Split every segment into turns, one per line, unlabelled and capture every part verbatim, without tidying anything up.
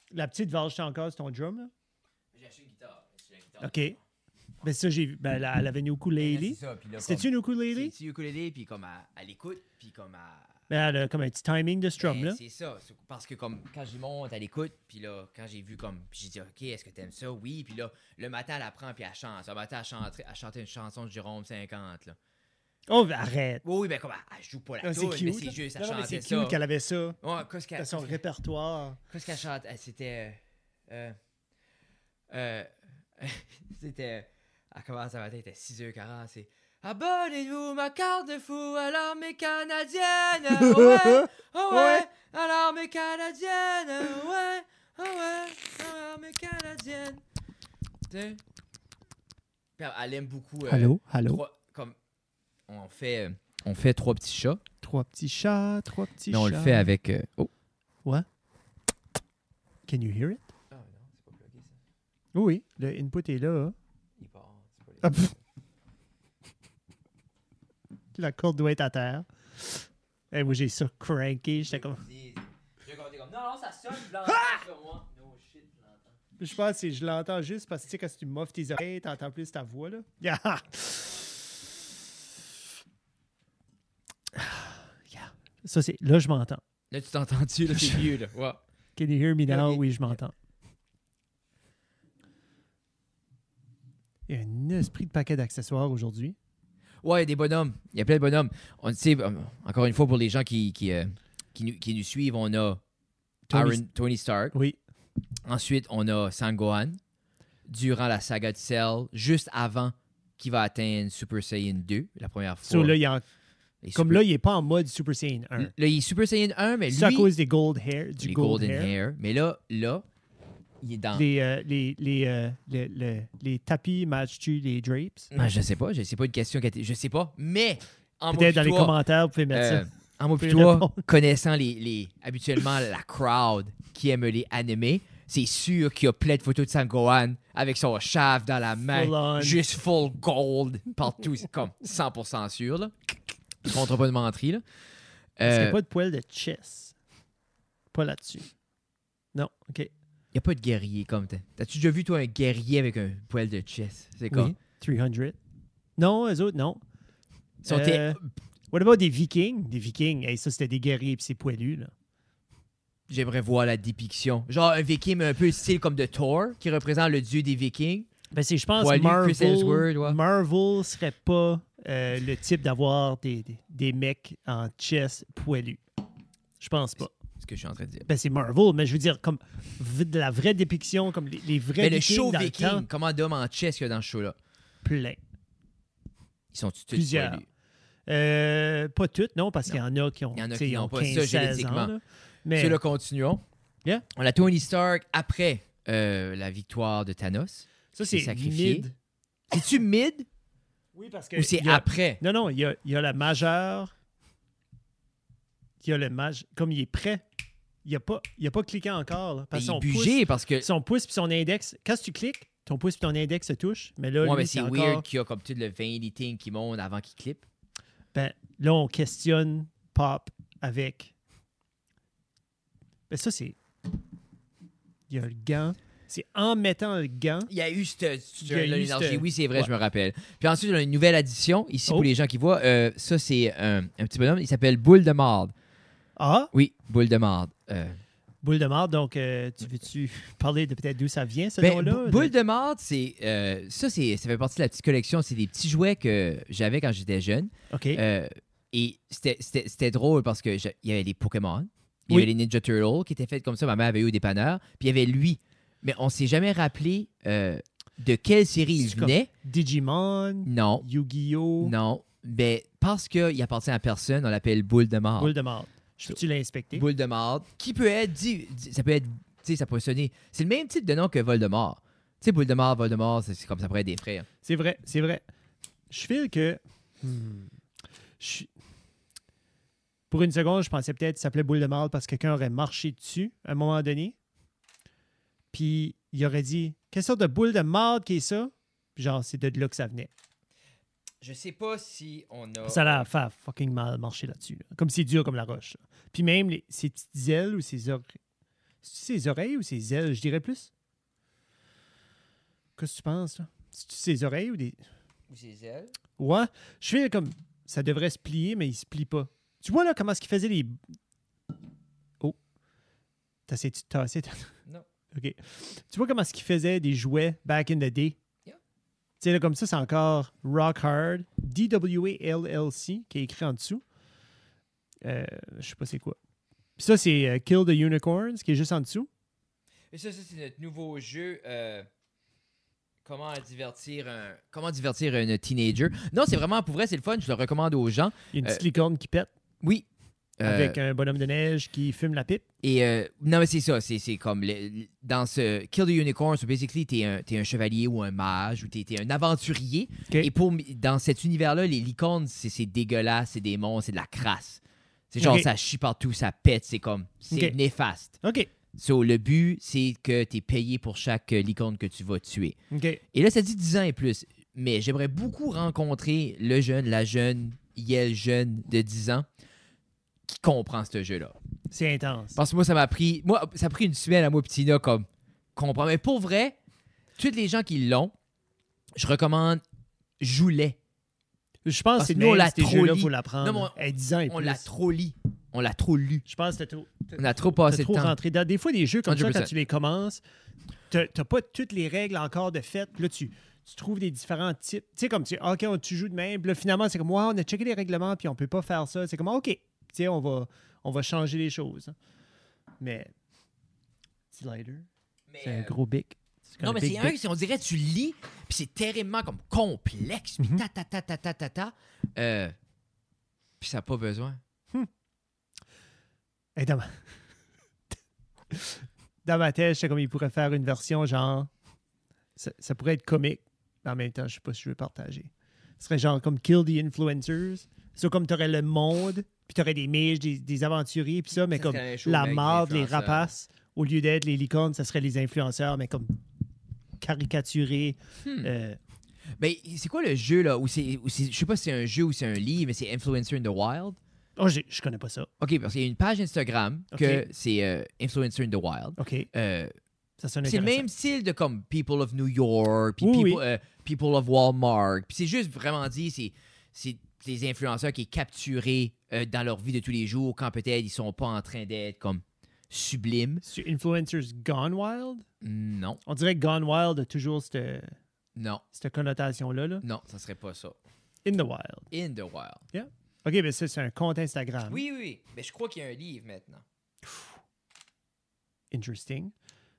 La petite vache, c'est encore, c'est ton drum, là?
J'ai acheté une guitare. J'ai une guitare.
OK. Ben ça, j'ai vu. Ben, elle, elle avait une ukulélé. C'était-tu une ukulélé?
C'est une ukulélé, puis comme elle, elle écoute, puis comme elle...
Ben, elle a comme un petit timing de strum,
ben,
là.
C'est ça. Parce que comme quand j'y monte, elle écoute, puis là, quand j'ai vu comme... Puis j'ai dit, OK, est-ce que t'aimes ça? Oui. Puis là, le matin, elle apprend, puis elle chante. Le matin, elle chantait, elle chantait une chanson de Jérôme cinquante, là.
Oh, ben, arrête.
Oui, oui, ben comme elle, elle joue pas la
Non,
tune,
c'est
mais
cute.
c'est juste, elle
Non, non, mais
chantait
c'est
ça.
cute qu'elle avait ça.
Ouais, qu'est-ce qu'elle...
Dans son
qu'est-ce
répertoire.
Qu'est-ce qu'elle chante? Elle, C'était... Euh, euh, c'était... Elle commence à matin, il était six heures quarante, c'est... Abonnez-vous ma carte de fou à l'armée canadienne, oh ouais, oh ouais, à l'armée canadienne, oh ouais, oh ouais, à l'armée canadienne. T'sais? Puis elle aime beaucoup... Euh,
Allô, allô.
Trois, comme, on fait, euh, on fait trois petits chats.
Trois petits chats, trois petits
Mais
chats.
on le fait avec... Euh, oh.
What? Can you hear it?
Ah non, c'est pas bloqué ça.
Oui, le input est là. Hein?
Il part, c'est pas les...
Ah, pff. La corde doit être à terre. Et moi, j'ai ça cranké. J'étais comme...
J'ai comme, comme, non, non, ça sonne, je l'entends sur moi. No shit, je l'entends.
Je pense que je l'entends juste parce que tu sais, quand tu m'offres tes oreilles, t'entends plus ta voix, là. Yeah. Yeah. Ça, c'est... Là, je m'entends.
Là, tu t'entends-tu? Là, c'est mieux, là. Ouais.
Can you hear me now?
Okay.
Oui, je m'entends. Il y a un esprit de paquet d'accessoires aujourd'hui.
Ouais, il y a des bonhommes. Il y a plein de bonhommes. On sait, euh, encore une fois, pour les gens qui, qui, euh, qui, nous, qui nous suivent, on a
Tony,
Iron, Tony Stark.
Oui.
Ensuite, on a Sangohan. Durant la saga de Cell, juste avant qu'il va atteindre Super Saiyan deux, la première fois.
So, là, il y a...
Les
Comme
Super-
là, il n'est pas en mode Super Saiyan un.
Là, il est Super Saiyan un, mais lui...
C'est à cause des gold hair, du
les
gold
Golden
hair.
hair. Mais là, là, il est dans...
Les, euh, les, les, euh, les, les, les tapis matchent-tu les drapes?
Ah, je sais pas, je sais pas une question qui a été... Je sais pas, mais... En
Peut-être dans les
toi,
commentaires, vous pouvez mettre
euh,
ça.
En moi
Vous
puis
pouvez
toi,
répondre.
connaissant les, les, habituellement la crowd qui aime les animés, c'est sûr qu'il y a plein de photos de Sangohan avec son shaft dans la main,
Full on.
juste full gold partout, c'est comme cent pour cent sûr, là. Je compte pas de menterie, là.
Parce qu'il n'y
Euh,
a pas de poil de chess. Pas là-dessus. Non, OK.
Il n'y a pas de guerrier comme t'as. T'as-tu déjà vu, toi, un guerrier avec un poil de chest? C'est quoi?
Oui, trois cents. Non, eux autres, non.
Ils sont
Euh, what about des vikings? Des vikings, hey, ça, c'était des guerriers puis c'est poilu, là.
J'aimerais voir la dépiction. Genre un viking, mais un peu style comme de Thor, qui représente le dieu des vikings.
Ben, c'est, je pense
Poilu,
Marvel,
Chris Hemsworth, ouais.
Marvel serait pas euh, le type d'avoir des, des, des mecs en chess poilus. Je pense pas.
C'est ce que je suis en train de dire.
Ben, c'est Marvel, mais je veux dire, comme v- de la vraie dépiction, comme les, les vrais
Mais le
vikings
show
dans
viking,
le temps,
comment d'hommes en chess qu'il y a dans ce show-là?
plein.
Ils sont tous
Plusieurs.
poilus.
Euh, pas toutes, non, parce
Non.
qu'il y en a qui ont,
Il y en a
tu sais,
qui
ils
n'ont
ont
pas
quinze,
ça
seize
génétiquement.
ans, là. Mais
Ceux-là, continuons.
Yeah.
On a Tony Stark après euh, la victoire de Thanos.
ça,
c'est
c'est
sacrifié.
mid.
C'est-tu mid
Oui, parce que
ou c'est
il y a-
après?
Non, non, il y a, il y a la majeure. Il y a le mage. Comme il est prêt, il n'a pas, il a pas cliqué encore. Là, parce
Il
que
est
son
bugé
pouce,
parce que...
son pouce puis son index, quand tu cliques, ton pouce puis ton index se touchent. Mais là,
Ouais,
lui,
mais
c'est
c'est
encore...
weird qu'il y a comme tout le vanity thing qui monte avant qu'il clip.
Ben, là, on questionne Pop avec... Ben ça, c'est... Il y a le gant. C'est en mettant le gant...
Il y a eu cette, cette-
Il y a eu
l'énergie.
cette-
Oui, c'est vrai,
Ouais.
je me rappelle. Puis ensuite, on a une nouvelle addition, ici,
Oh.
pour les gens qui voient. Euh, ça, c'est un, un petit bonhomme. Il s'appelle Boule de Marde.
Ah,
Oui, Boule de Marde. Euh,
boule de marde. Donc, euh, tu veux-tu parler de peut-être d'où ça vient, ce
ben,
nom-là?
Bou- Boule de Marde, c'est... euh, ça, c'est, ça fait partie de la petite collection. C'est des petits jouets que j'avais quand j'étais jeune.
OK.
Euh, et c'était, c'était, c'était drôle parce qu'il y avait les Pokémon, il y
Oui.
avait les Ninja Turtles qui étaient faits comme ça. Ma mère avait eu au dépanneur. Puis il y avait lui. Mais on s'est jamais rappelé euh, de quelle série il
C'est comme-
venait.
Digimon,
Non,
Yu-Gi-Oh!
non. Ben, parce qu'il appartient à personne, on l'appelle Boule de Marde.
Boule de marde. Je peux-tu l'inspecter?
Boule de Marde. Qui peut être... dit- dit- ça peut être... Tu sais, ça pourrait sonner... C'est le même type de nom que Voldemort. Tu sais, Boule de Marde, Voldemort, c'est, c'est comme ça pourrait être des frères.
C'est vrai, c'est vrai. Je file que... Hmm, je- Pour une seconde, je pensais peut-être que ça s'appelait boule de marde parce que quelqu'un aurait marché dessus à un moment donné. Puis il aurait dit « Quelle sorte de boule de marde qui est ça? » Puis genre, c'est de là que ça venait.
Je sais pas si on a...
Ça a l'air faire fucking mal marcher là-dessus. là. Comme c'est dur comme la roche. là. Puis même les, ses petites ailes ou ses, or- C'est ses oreilles ou ses ailes, je dirais plus? Qu'est-ce que tu penses, là? C'est ses oreilles ou des...
Ou ses ailes.
Ouais, je fais comme... Ça devrait se plier, mais il se plie pas. Tu vois, là, comment est-ce qu'il faisait les... Oh. T'as essayé de tasser?
Non.
OK. Tu vois comment est-ce qu'il faisait des jouets back in the day?
Yeah.
Tu sais, là, comme ça, c'est encore Rock Hard, D W A L L C, qui est écrit en dessous. Euh, je sais pas c'est quoi. Puis ça, c'est euh, Kill the Unicorns, qui est juste en dessous.
Et ça, ça c'est notre nouveau jeu. Euh, comment divertir un comment divertir un teenager. Non, c'est vraiment, pour vrai, c'est le fun. Je le recommande aux gens.
Il y a une
Euh,
petite licorne qui pète
Oui. Euh,
avec un bonhomme de neige qui fume la pipe.
Et euh, non, mais c'est ça. C'est, c'est comme le- dans ce Kill the Unicorn, so basically, t'es un, t'es un chevalier ou un mage ou t'es, t'es un aventurier.
OK.
Et pour, dans cet univers-là, les licornes, c'est, c'est dégueulasse, c'est des monstres, c'est de la crasse. C'est genre,
OK.
ça chie partout, ça pète, c'est comme, c'est
OK.
néfaste.
OK.
So, le but, c'est que t'es payé pour chaque euh, licorne que tu vas tuer.
OK.
Et là, ça dit dix ans et plus. Mais j'aimerais beaucoup rencontrer le jeune, la jeune, Yel jeune de dix ans qui comprend ce jeu-là.
C'est intense.
Parce que moi, ça m'a pris... Moi, ça a pris une semaine à moi, petit Tina, comme comprendre. Mais pour vrai, tous les gens qui l'ont, je recommande joue-les.
Je pense
Parce
que c'est
que nous, on
le
l'a
ces
trop
jeux-là,
lu.
il faut l'apprendre.
Non, mais
À dix ans et
On
plus.
l'a trop lu. On l'a trop lu.
Je pense que t'as trop...
On a trop
T'as
passé
trop
de temps.
rentré dedans. Des fois, des jeux comme ça,
cent pour cent.
quand tu les commences, t'as t'as pas toutes les règles encore de fait. Puis là, tu, tu trouves des différents types. Tu sais, comme tu OK, on, tu joues de même. Puis là, finalement, c'est comme, ouais, on a checké les règlements, puis on peut pas faire ça. C'est comme, OK, tu sais, on va, on va changer les choses. Mais, petit lighter,
Mais,
c'est un
euh,
gros bic.
Non,
un
mais
big
c'est un,
bic.
c'est- on dirait que tu lis, puis c'est terriblement comme complexe, puis
Mhm.
ta ta ta ta ta ta ta. Euh, puis ça n'a pas besoin.
Hey, dans, ma... dans ma tête, je sais comme il pourrait faire une version genre. Ça, ça pourrait être comique, mais en même temps, je sais pas si je veux partager. Ce serait genre comme Kill the Influencers. C'est comme tu aurais le monde, puis tu aurais des mages, des, des aventuriers, puis ça, mais
Ça
comme
serait la même chose
la
avec les
marde, les
influenceurs.
rapaces, au lieu d'être les licornes, ça serait les influenceurs, mais comme caricaturés.
Hmm.
euh,
Ben, c'est quoi le jeu, là? Où c'est, où c'est- je sais pas si c'est un jeu ou c'est un livre, mais c'est Influencer in the Wild.
Oh, j'ai- je connais pas ça.
OK, parce qu'il y a une page Instagram que
OK.
c'est euh, Influencer in the Wild.
OK.
Euh,
Ça sonne
c'est le
intéressant.
même style de comme People of New York, puis
Oui,
people,
oui.
euh, people of Walmart. Puis c'est juste vraiment dit, c'est, c'est des influenceurs qui sont capturés euh, dans leur vie de tous les jours quand peut-être ils sont pas en train d'être comme sublimes.
C'est Influencers Gone Wild?
Non,
On dirait que Gone Wild a toujours cette,
non,
cette connotation-là. Là.
non, ça serait pas ça.
In the Wild.
In the Wild.
OK, mais ça, c'est un compte Instagram.
Oui, oui, oui. Mais je crois qu'il y a un livre maintenant.
Interesting.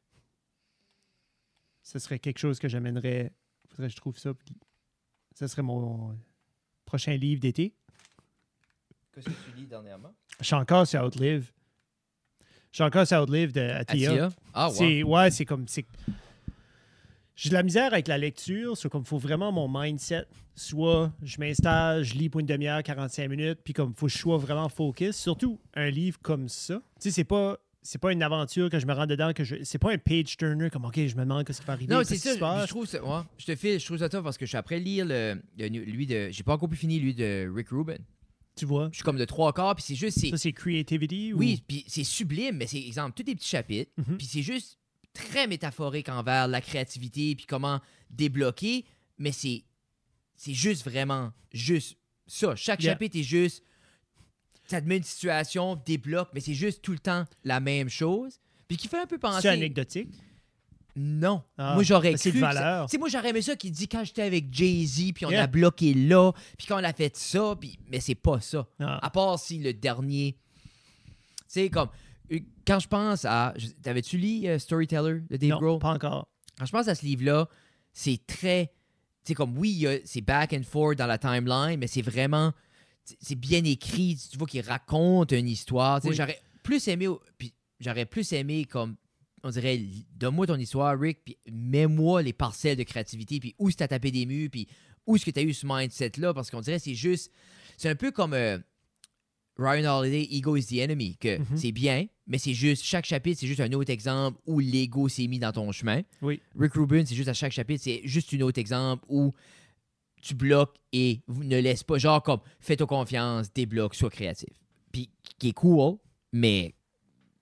Ce serait quelque chose que j'amènerais. Faudrait que je trouve ça. puis Ce serait mon prochain livre d'été.
Qu'est-ce que tu lis dernièrement?
Je suis encore sur Outlive. Je suis encore sur Outlive de Atia.
Atia? Ah, ouais.
C'est, ouais, c'est comme. c'est- J'ai de la misère avec la lecture. C'est comme, faut vraiment mon mindset. Soit je m'installe, je lis pour une demi-heure, quarante-cinq minutes, puis comme, faut que je sois vraiment focus. Surtout un livre comme ça. Tu sais, c'est pas. C'est pas une aventure que je me rends dedans, que je. C'est pas un page turner comme OK, je me demande ce qui va arriver.
Non,
qu'est-ce
c'est
qui
ça.
se passe.
Je trouve ça. Ouais, je te file, je trouve ça top parce que je suis après lire le, le- lui de. J'ai pas encore pu finir lui de Rick Rubin.
Tu vois.
Je suis comme de trois quarts, puis c'est juste. C'est,
Ça, c'est creativity ou...
oui, puis c'est sublime, mais c'est exemple tous des petits chapitres,
Mhm.
puis c'est juste très métaphorique envers la créativité, puis comment débloquer, mais c'est c'est juste vraiment juste ça. Chaque
Yeah.
chapitre est juste. Ça te met une situation, débloque, mais c'est juste tout le temps la même chose. Puis qui fait un peu penser.
C'est anecdotique.
Non.
Ah,
moi, j'aurais
mais c'est
cru.
de
que ça-
valeur.
Tu sais, moi, j'aurais aimé ça qui dit quand j'étais avec Jay-Z, puis on
Yeah.
a bloqué là, puis quand on a fait ça, puis mais c'est pas ça.
Ah.
À part si le dernier. Tu sais, comme. euh, Quand je pense à. je- T'avais-tu lu euh, Storyteller de Dave
Non,
Grohl?
pas encore.
Quand je pense à ce livre-là, c'est très. Tu sais, comme oui, il y a- c'est back and forth dans la timeline, mais c'est vraiment. c'est- C'est bien écrit. Tu vois qu'il raconte une histoire. Tu sais,
Oui.
j'aurais plus aimé. Puis j'aurais plus aimé comme. On dirait, li- donne-moi ton histoire, Rick, puis mets-moi les parcelles de créativité, puis où est-ce que t'as tapé des murs, puis où est-ce que t'as eu ce mindset-là, parce qu'on dirait c'est juste. C'est un peu comme euh, Ryan Holiday, Ego is the Enemy, que
Mhm.
c'est bien, mais c'est juste, chaque chapitre, c'est juste un autre exemple où l'ego s'est mis dans ton chemin.
Oui.
Rick Rubin, c'est juste à chaque chapitre, c'est juste un autre exemple où tu bloques et vous ne laisse pas, genre comme, fais-toi confiance, débloque, sois créatif. Puis, qui est cool, mais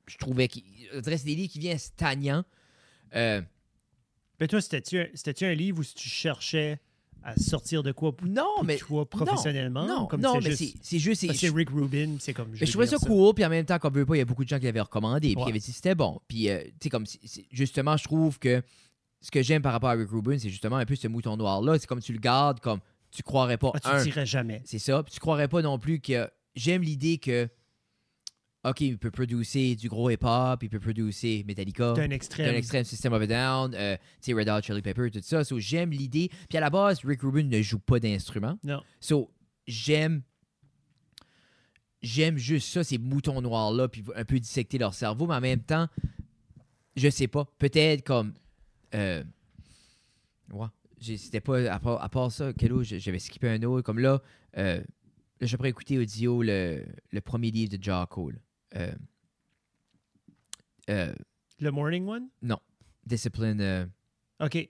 je trouvais qu'il on dirait que c'est des livres qui viennent stagnants. Euh,
Mais toi, c'était-tu un, c'était-tu un livre où tu cherchais à sortir de quoi pour,
non,
pour
mais
toi professionnellement?
Non,
comme
non,
c'est
mais
juste,
c'est, c'est juste...
parce que c'est Rick Rubin, c'est comme...
Mais je trouvais ça, ça cool, puis en même temps, comme veut pas, il y a beaucoup de gens qui l'avaient recommandé, puis
ouais.
qui avaient dit que c'était bon. Puis, euh, tu sais, comme, c'est, c'est, justement, je trouve que ce que j'aime par rapport à Rick Rubin, c'est justement un peu ce mouton noir-là. C'est comme tu le gardes, comme tu croirais pas.
Ah, tu
un,
dirais jamais.
C'est ça. Puis tu croirais pas non plus que... J'aime l'idée que, OK, il peut producer du gros hip-hop, il peut producer Metallica.
D'un extrême.
D'un extrême System of a Down, euh, tu sais, Red Hot Chili Pepper, tout ça. So, j'aime l'idée. Puis à la base, Rick Rubin ne joue pas d'instrument.
Non.
So, j'aime... J'aime juste ça, ces moutons noirs-là, puis un peu dissecter leur cerveau, mais en même temps, je sais pas. Peut-être comme... Euh, ouais. J'ai, c'était pas... À part, à part ça, quel autre? J'avais skippé un autre. Comme là, euh, là je pourrais écouter audio le, le premier livre de Jocko. Euh, euh,
Le Morning One?
non. Discipline... Euh,
OK.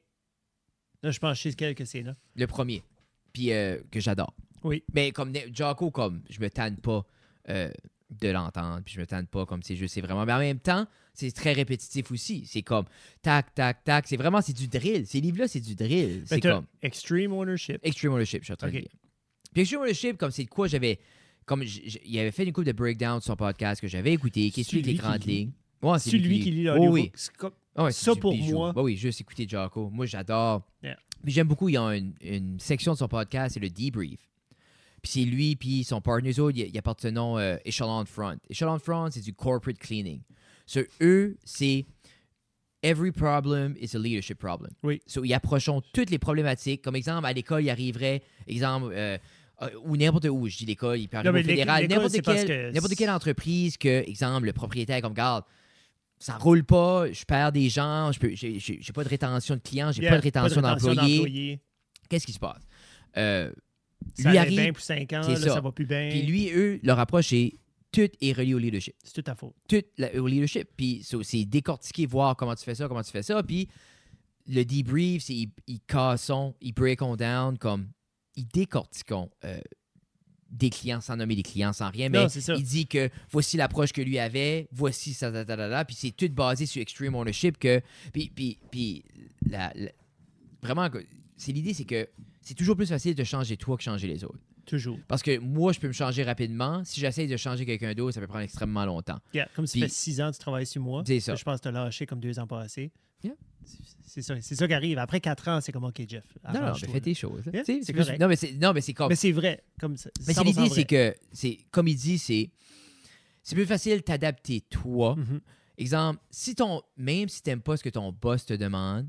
Là, je pense que je sais lequel que c'est, là.
le premier. Puis euh, que j'adore.
Oui.
Mais comme Jocko, comme je me tanne pas euh, de l'entendre, puis je me tanne pas comme c'est juste, c'est vraiment... Mais en même temps, c'est très répétitif aussi. C'est comme tac, tac, tac. C'est vraiment, c'est du drill. Ces livres-là, c'est du drill. C'est comme...
Extreme Ownership.
Extreme Ownership, je suis en train
okay.
de dire. Puis Extreme Ownership, comme c'est de quoi j'avais... Comme il avait fait une couple de breakdowns sur son podcast que j'avais écouté, qui explique les grandes lignes.
Ouais, c'est lui qui lit l'audiobook.
Oh, oui.
Comme...
Oh, ouais,
ça,
du
pour
bijou.
moi...
Oh, oui, juste écouter Jocko. Moi, j'adore.
Yeah.
Puis j'aime beaucoup, il y a une, une section de son podcast, c'est le debrief. Puis c'est lui, puis son partner, eux autres, il, il apporte ce nom euh, Echelon Front. Echelon Front, c'est du corporate cleaning. So, eux, c'est every problem is a leadership problem.
Oui.
So, ils approchent toutes les problématiques. Comme exemple, à l'école, il arriverait, exemple, euh, euh, ou n'importe où, je dis l'école, il peut arriver
non,
au fédéral, n'importe quelle,
que...
n'importe quelle entreprise que, exemple, le propriétaire, comme, garde, ça roule pas, je perds des gens, je peux, j'ai, j'ai, j'ai pas de rétention de clients, j'ai
yeah,
pas de rétention,
pas de rétention
d'employés.
d'employés.
Qu'est-ce qui se passe? Euh,
ça
lui
allait
arrive,
bien pour cinq ans, là,
ça.
ça va plus bien.
Puis lui, eux, leur approche, c'est tout est relié au leadership.
C'est tout ta faute.
Tout la, au leadership. Puis so, c'est décortiquer, voir comment tu fais ça, comment tu fais ça. Puis le debrief, c'est ils, ils cassent, ils break down, comme ils décortiquent euh, des clients sans nommer des clients, sans rien. Mais
non, c'est ça.
Il dit que voici l'approche que lui avait, voici ça, ta, ta, ta, ta, puis c'est tout basé sur Extreme Ownership. Que, puis puis, puis la, la, vraiment, c'est l'idée, c'est que c'est toujours plus facile de changer toi que changer les autres.
Toujours.
Parce que moi, je peux me changer rapidement. Si j'essaie de changer quelqu'un d'autre, ça peut prendre extrêmement longtemps.
Yeah, comme ça
Puis,
fait six ans que tu travailles sur moi.
C'est ça.
Je pense que tu as lâché comme deux ans passés.
Yeah.
C'est, c'est ça. C'est ça qui arrive. Après quatre ans, c'est comme OK, Jeff.
Non, non, mais fais tes choses.
Yeah,
c'est
c'est
plus,
correct.
non, mais c'est, non, mais c'est comme.
Mais c'est vrai. Comme ça,
mais c'est l'idée, vrai. c'est que, c'est, comme il dit, c'est, c'est plus facile de t'adapter toi.
Mm-hmm.
Exemple, si ton, même si tu n'aimes pas ce que ton boss te demande,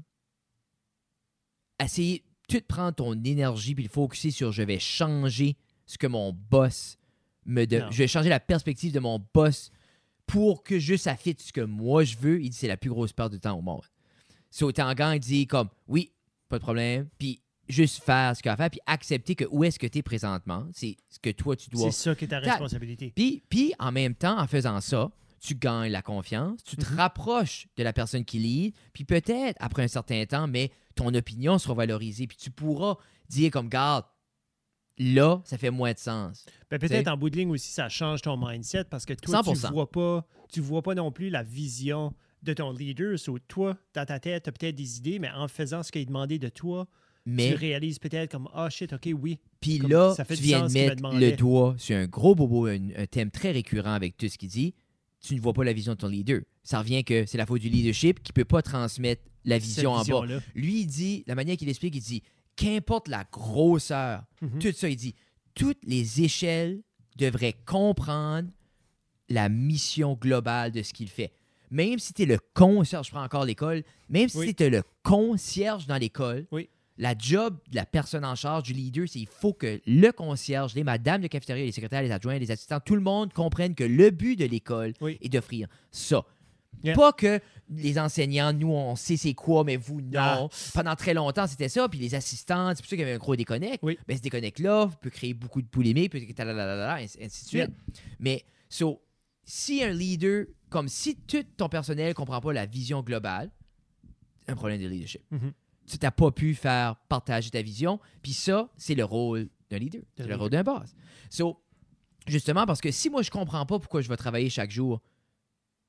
essayer tout prendre ton énergie puis le focuser sur je vais changer ce que mon boss me donne. Je vais changer la perspective de mon boss pour que juste ça fitte ce que moi je veux. Il dit c'est la plus grosse perte de temps au monde. Si au Tangan, il dit comme oui, pas de problème, puis juste faire ce qu'il y a à faire, puis accepter que où est-ce que tu es présentement, c'est ce que toi tu dois.
C'est ça qui est ta responsabilité.
Puis, puis en même temps, en faisant ça, tu gagnes la confiance, tu te mm-hmm. rapproches de la personne qui lead, puis peut-être, après un certain temps, mais ton opinion sera valorisée, puis tu pourras dire comme, garde, là, ça fait moins de sens.
Ben, peut-être en bout de ligne aussi, ça change ton mindset, parce que toi, tu ne vois pas, tu vois pas non plus la vision de ton leader. So, toi, dans ta tête, tu as peut-être des idées, mais en faisant ce qu'il a demandé de toi, mais, tu réalises peut-être comme, ah, oh, shit, OK, oui.
Puis là, tu viens de mettre le doigt sur un gros bobo, un, un thème très récurrent avec tout ce qu'il dit. Tu ne vois pas la vision de ton leader. Ça revient que c'est la faute du leadership qui ne peut pas transmettre la vision en bas. Lui, il dit, la manière qu'il explique, il dit, qu'importe la grosseur, mm-hmm. tout ça, il dit, toutes les échelles devraient comprendre la mission globale de ce qu'il fait. Même si tu es le concierge, je prends encore l'école, même si oui. tu es le concierge dans l'école,
oui.
la job de la personne en charge, du leader, c'est qu'il faut que le concierge, les madames de cafétéria, les secrétaires, les adjoints, les assistants, tout le monde comprenne que le but de l'école
oui.
est d'offrir ça.
Yeah.
Pas que les enseignants, nous, on sait c'est quoi, mais vous, non.
Ah.
Pendant très longtemps, c'était ça. Puis les assistants, c'est pour ça qu'il y avait un gros déconnect.
Oui.
Mais ce déconnect-là peut créer beaucoup de polémiques, peut ainsi de suite. Yeah. Mais, so, si un leader, comme si tout ton personnel ne comprend pas la vision globale, c'est un problème de leadership.
Mm-hmm.
Tu n'as pas pu faire partager ta vision. Puis ça, c'est le rôle d'un leader. C'est le rôle d'un boss. So, justement, parce que si moi, je ne comprends pas pourquoi je vais travailler chaque jour,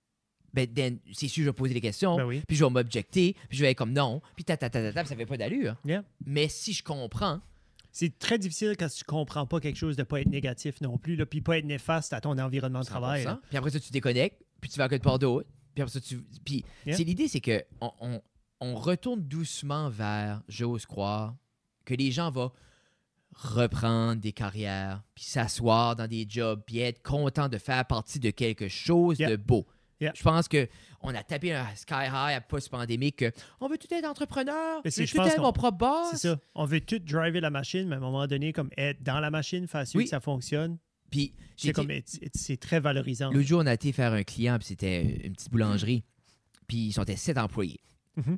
ben, then, c'est sûr, je vais poser des questions,
Ben oui.
puis je vais m'objecter, puis je vais être comme non, puis ta, ta, ta, ta, ta, puis ça fait pas d'allure.
Yeah.
Mais si je comprends,
C'est très difficile quand tu comprends pas quelque chose de pas être négatif non plus, là, puis pas être néfaste à ton environnement de travail.
cent pour cent,
là.
puis après ça, tu déconnectes, puis tu vas à quelque part d'autre, puis après ça, tu... Puis
Yeah.
c'est l'idée, c'est que on, on, on retourne doucement vers, j'ose croire, que les gens vont reprendre des carrières, puis s'asseoir dans des jobs, puis être content de faire partie de quelque chose
Yeah.
de beau.
Yeah.
Je pense qu'on a tapé un sky high à post-pandémique que on veut tout être entrepreneur,
Mais
je
c'est-
veux
je
tout
pense
être
qu'on-
mon propre boss.
C'est ça. On veut tout driver la machine, mais à un moment donné, comme être dans la machine, faire sûr
Oui.
que ça fonctionne.
Puis j'ai
C'est
été-
comme it's- it's- c'est très valorisant.
l'autre jour, on a été faire un client, puis c'était une petite boulangerie, puis ils sont sept employés.
Mhm.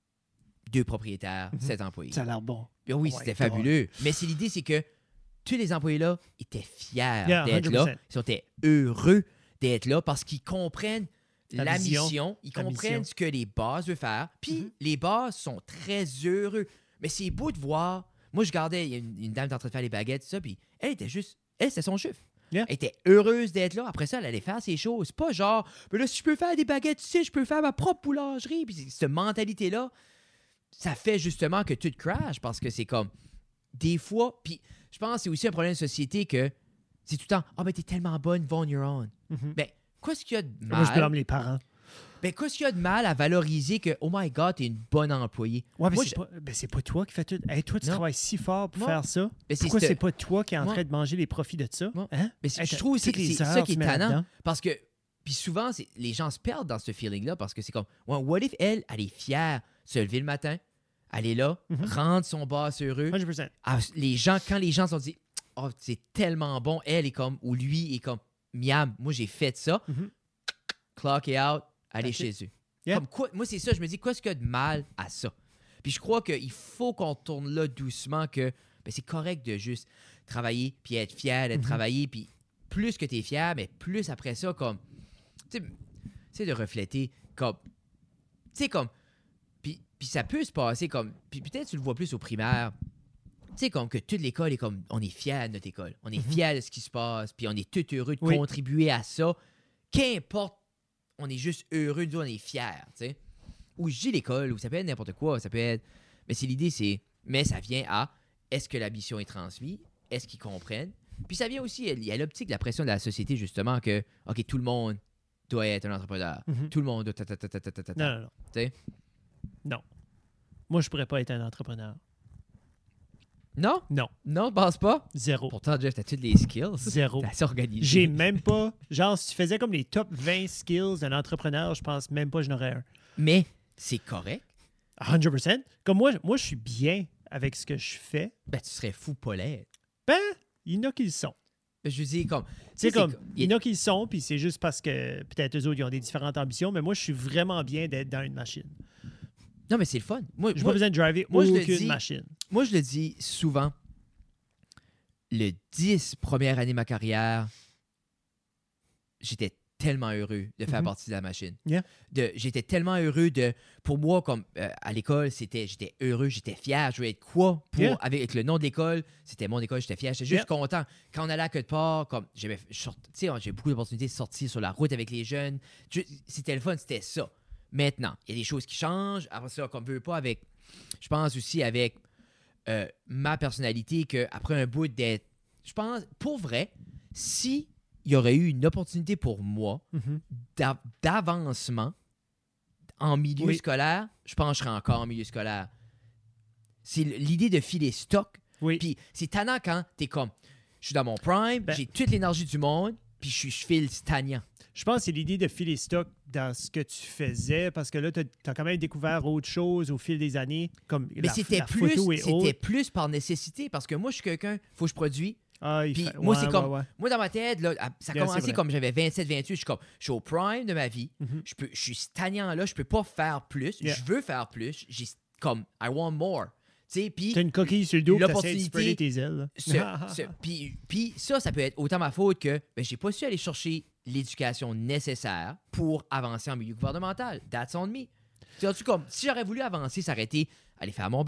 Deux propriétaires,
Mhm.
sept employés.
Ça a l'air bon.
Puis oui,
Oh my
c'était
God.
fabuleux. Mais c'est l'idée, c'est que tous les employés-là étaient fiers
Yeah,
d'être
cent
là.
pour cent.
Ils étaient heureux d'être là parce qu'ils comprennent
La
la,
vision,
mission, ils
la
comprennent
mission.
ce que les boss veulent faire. Puis
Mhm.
les boss sont très heureux. Mais c'est beau de voir. Moi, je gardais, il y a une, une dame qui était en train de faire les baguettes, tout ça, puis elle était juste. Elle, c'était son chiffre.
Yeah.
Elle était heureuse d'être là. Après ça, elle allait faire ses choses. Pas genre, mais là, si je peux faire des baguettes ici, je peux faire ma propre boulangerie. Puis cette mentalité-là, ça fait justement que tout crash parce que c'est comme des fois. Puis je pense que c'est aussi un problème de société que c'est tout le temps, ah, oh, ben t'es tellement bonne, va on your own.
Mhm.
Ben, qu'est-ce qu'il y a de
Moi, je
mal?
blâme les parents.
Ben, qu'est-ce qu'il y a de mal à valoriser que, oh my God, t'es une bonne employée?
Ouais, mais
Moi,
c'est
je-
pas, ben, c'est pas toi qui fais tout. Hey, toi, tu
Non.
travailles si fort pour
Non.
faire ça.
Ben, c'est
Pourquoi
ce-
c'est pas toi qui es en
Non.
train de manger les profits de ça?
Non.
Hein?
Mais c'est-
Hey,
je
t'as-
trouve aussi
toutes
que
les
c'est
heures
ça
que
qui est
tu mets
tannant.
là-dedans.
Parce que, puis souvent, c'est- les gens se perdent dans ce feeling-là parce que c'est comme, ouais, what if elle, elle est fière de se lever le matin, elle est là,
Mhm.
rendre son boss heureux.
cent pour cent.
Ah, les gens, quand les gens se sont dit, oh, c'est tellement bon, elle est comme, ou lui est comme, miam, moi j'ai fait ça,
Mhm.
clock it out, allez
That's
chez
it.
eux.
Yeah.
Comme quoi, moi c'est ça, je me dis, qu'est-ce qu'il y a de mal à ça? Puis je crois qu'il faut qu'on tourne là doucement, que ben, c'est correct de juste travailler, puis être fier d'être
Mhm.
travaillé, puis plus que tu es fier, mais plus après ça, comme, tu sais, c'est de refléter, comme, tu sais, comme, puis, puis ça peut se passer comme, puis peut-être tu le vois plus au primaire, tu sais, comme que toute l'école est comme, on est fier de notre école, on est
Mhm.
fier de ce qui se passe, puis on est tout heureux de
Oui.
contribuer à ça, qu'importe, on est juste heureux de dire on est fier, tu sais. Ou je dis l'école, ou ça peut être n'importe quoi, ça peut être, mais c'est l'idée, c'est, mais ça vient à, est-ce que la mission est transmise, est-ce qu'ils comprennent, puis ça vient aussi, il y a l'optique de la pression de la société, justement, que, OK, tout le monde doit être un entrepreneur,
Mhm.
tout le monde doit, ta, ta, ta, ta, ta, ta, ta.
Non, non, non.
Tu sais?
Non. Moi, je pourrais pas être un entrepreneur.
Non?
Non.
Non, je pense pas.
Zéro.
Pourtant, Jeff, t'as toutes les skills.
Zéro.
T'as assez organisé.
J'ai même pas. Genre, si tu faisais comme les top vingt skills d'un entrepreneur, je pense même pas que j'en aurais un.
Mais c'est correct.
cent pour cent. Comme moi, moi, je suis bien avec ce que je fais.
Ben, tu serais fou pas l'être.
Ben, il y en a qui le sont.
Ben, je dis comme...
C'est
tu sais,
comme,
c'est-
il y en a qui le sont, puis c'est juste parce que peut-être eux autres, ils ont des différentes ambitions, mais moi, je suis vraiment bien d'être dans une machine.
Non, mais c'est le fun. Moi,
J'ai pas
moi,
besoin de driver
moi, je le
aucune
dis-
machine.
moi, je le dis souvent. Le dix premières années de ma carrière, j'étais tellement heureux de faire
Mhm.
partie de la machine.
Yeah.
De, j'étais tellement heureux de... Pour moi, comme euh, à l'école, c'était, j'étais heureux, j'étais fier. Je voulais être quoi pour,
Yeah.
avec, avec le nom de l'école. C'était mon école, j'étais fier. J'étais juste
Yeah.
content. Quand on allait à quelque part, comme j'aimais, je sort- tu sais, j'ai beaucoup d'opportunités de sortir sur la route avec les jeunes. Je- c'était le fun, c'était ça. Maintenant, il y a des choses qui changent. Après ça, comme veut pas avec... Je pense aussi avec euh, ma personnalité qu'après un bout d'être... Je pense, pour vrai, si il y aurait eu une opportunité pour moi
Mhm.
d'a- d'avancement en milieu
Oui.
scolaire, je pense que je serais encore en milieu scolaire. C'est l- l'idée de filer stock.
Oui.
Puis c'est tannant quand t'es comme, je suis dans mon prime,
Ben-
j'ai toute l'énergie du monde, puis je, suis- je file stagnant.
Je pense que c'est l'idée de filer stock dans ce que tu faisais, parce que là, tu as quand même découvert autre chose au fil des années, comme
Mais
la,
c'était
la
plus,
photo et
c'était
autres.
plus par nécessité, parce que moi, je suis quelqu'un, faut que je produis.
Ah, il
Puis
fait-
moi,
ouais,
c'est
ouais,
comme-
ouais.
Moi, dans ma tête, là, à- ça a
Yeah, c'est
commencé
vrai.
comme j'avais vingt-sept vingt-huit. Je suis comme, je suis au prime de ma vie.
Mhm.
Je, peux, je suis stagnant là. Je peux pas faire plus.
Yeah.
Je veux faire plus. J'ai comme, I want more. Tu sais, puis
T'as une coquille sur le dos, tu essaies de
l'opportunité-
spreader tes ailes. là.
ce- ce- puis- puis ça, ça peut être autant ma faute que ben, j'ai pas su aller chercher l'éducation nécessaire pour avancer en milieu gouvernemental. That's on me. Tu vois-tu comme, si j'aurais voulu avancer, ça aurait été aller faire mon bac,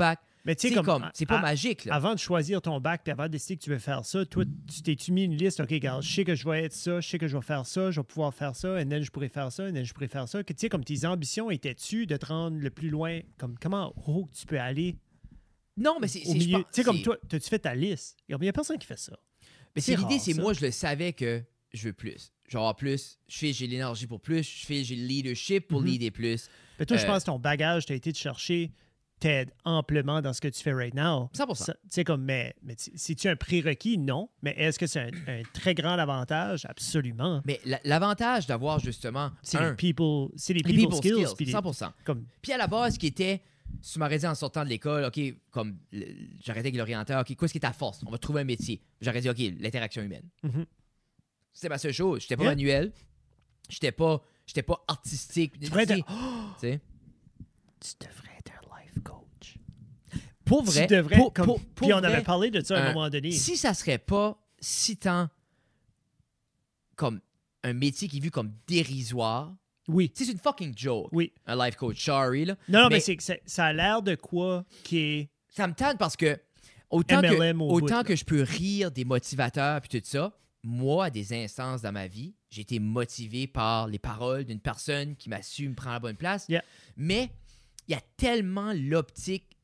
Mais tu sais,
C'est
comme,
comme, c'est pas
à-
magique, là.
Avant de choisir ton bac puis avant de décider que tu veux faire ça, toi, tu t'es-tu mis une liste? OK, regarde, je sais que je vais être ça, je sais que je vais faire ça, je vais pouvoir faire ça, et then je pourrais faire ça, et then je pourrais faire ça. Que, tu sais, comme tes ambitions étaient-tu de te rendre le plus loin? Comme comment haut que tu peux aller
Non, mais c'est...
au
c'est- je
milieu?
pense-
Tu sais, comme
c'est-
toi, t'as-tu fait ta liste? Il n'y a personne qui fait ça.
Mais
c'est
c'est l'idée,
rare,
c'est
ça.
moi, je le savais que je veux plus. Genre plus, je fais, j'ai l'énergie pour plus, je fais, j'ai le leadership pour
Mhm.
leader plus.
Mais toi, je
Euh,
pense que ton bagage, tu as été te chercher, t'aide amplement dans ce que tu fais right now.
cent pour cent.
Ça- Tu sais, comme, mais, mais tu- c'est-tu un prérequis? Non. Mais est-ce que c'est un, un très grand avantage? Absolument.
Mais la- l'avantage d'avoir justement
C'est
un,
les people, c'est les
les
people,
people
skills.
skills,
puis les-
cent pour cent.
comme,
Puis à la base, ce qui était, si tu m'aurais dit en sortant de l'école, OK, comme le- j'arrêtais avec l'orienteur, OK, quoi, ce qui est ta force? On va trouver un métier. J'aurais dit, OK, l'interaction humaine.
mhm.
C'était ma seule chose. J'étais pas
Yeah.
manuel, j'étais pas, j'étais pas artistique.
Tu devrais être
Tu
un-
sais,
Tu devrais être un life coach.
pour vrai,
tu devrais,
pour,
comme-
pour- pour
puis on
vrai,
avait parlé de ça à un
un-
moment donné.
si ça serait pas si tant comme un métier qui est vu comme dérisoire,
Oui,
tu sais, c'est une fucking joke,
oui.
un life coach, sorry, là.
Non, non, mais,
Mais-
c'est que ça, ça a l'air de quoi qui est
Ça me tente parce que autant,
M L
que,
M au bout,
autant
là.
que je peux rire des motivateurs puis tout ça, moi, à des instances dans ma vie, j'ai été motivé par les paroles d'une personne qui m'a su me prendre la bonne place.
Yeah.
Mais il y a tellement l'optique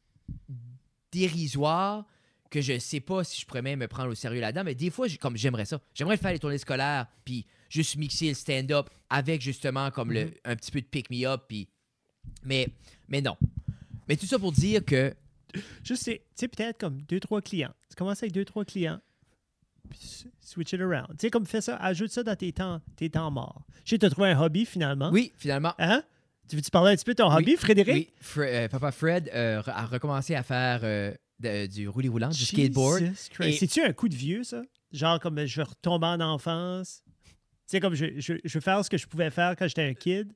dérisoire que je sais pas si je pourrais même me prendre au sérieux là-dedans. Mais des fois, j'ai- comme j'aimerais ça. J'aimerais faire les tournées scolaires puis juste mixer le stand-up avec justement comme le,
Mhm.
un petit peu de pick-me-up. Puis... Mais, mais non. Mais tout ça pour dire que
juste, c'est- tu sais, peut-être comme deux, trois clients. Tu commences avec deux, trois clients, puis s- switch it around. Tu sais, comme fais ça, ajoute ça dans tes temps, tes temps morts. Je sais, tu as trouvé un hobby finalement.
oui, finalement,
Hein? Tu veux-tu parler un petit peu de ton
Oui,
hobby, Frédéric?
oui, Fre- euh, Papa Fred euh, re- a recommencé à faire euh, de- du roulis roulant, du skateboard.
Jesus Christ.
Et-
C'est-tu un coup de vieux, ça? Genre, comme je vais retomber en enfance. Tu sais, comme je, je, je veux faire ce que je pouvais faire quand j'étais un kid.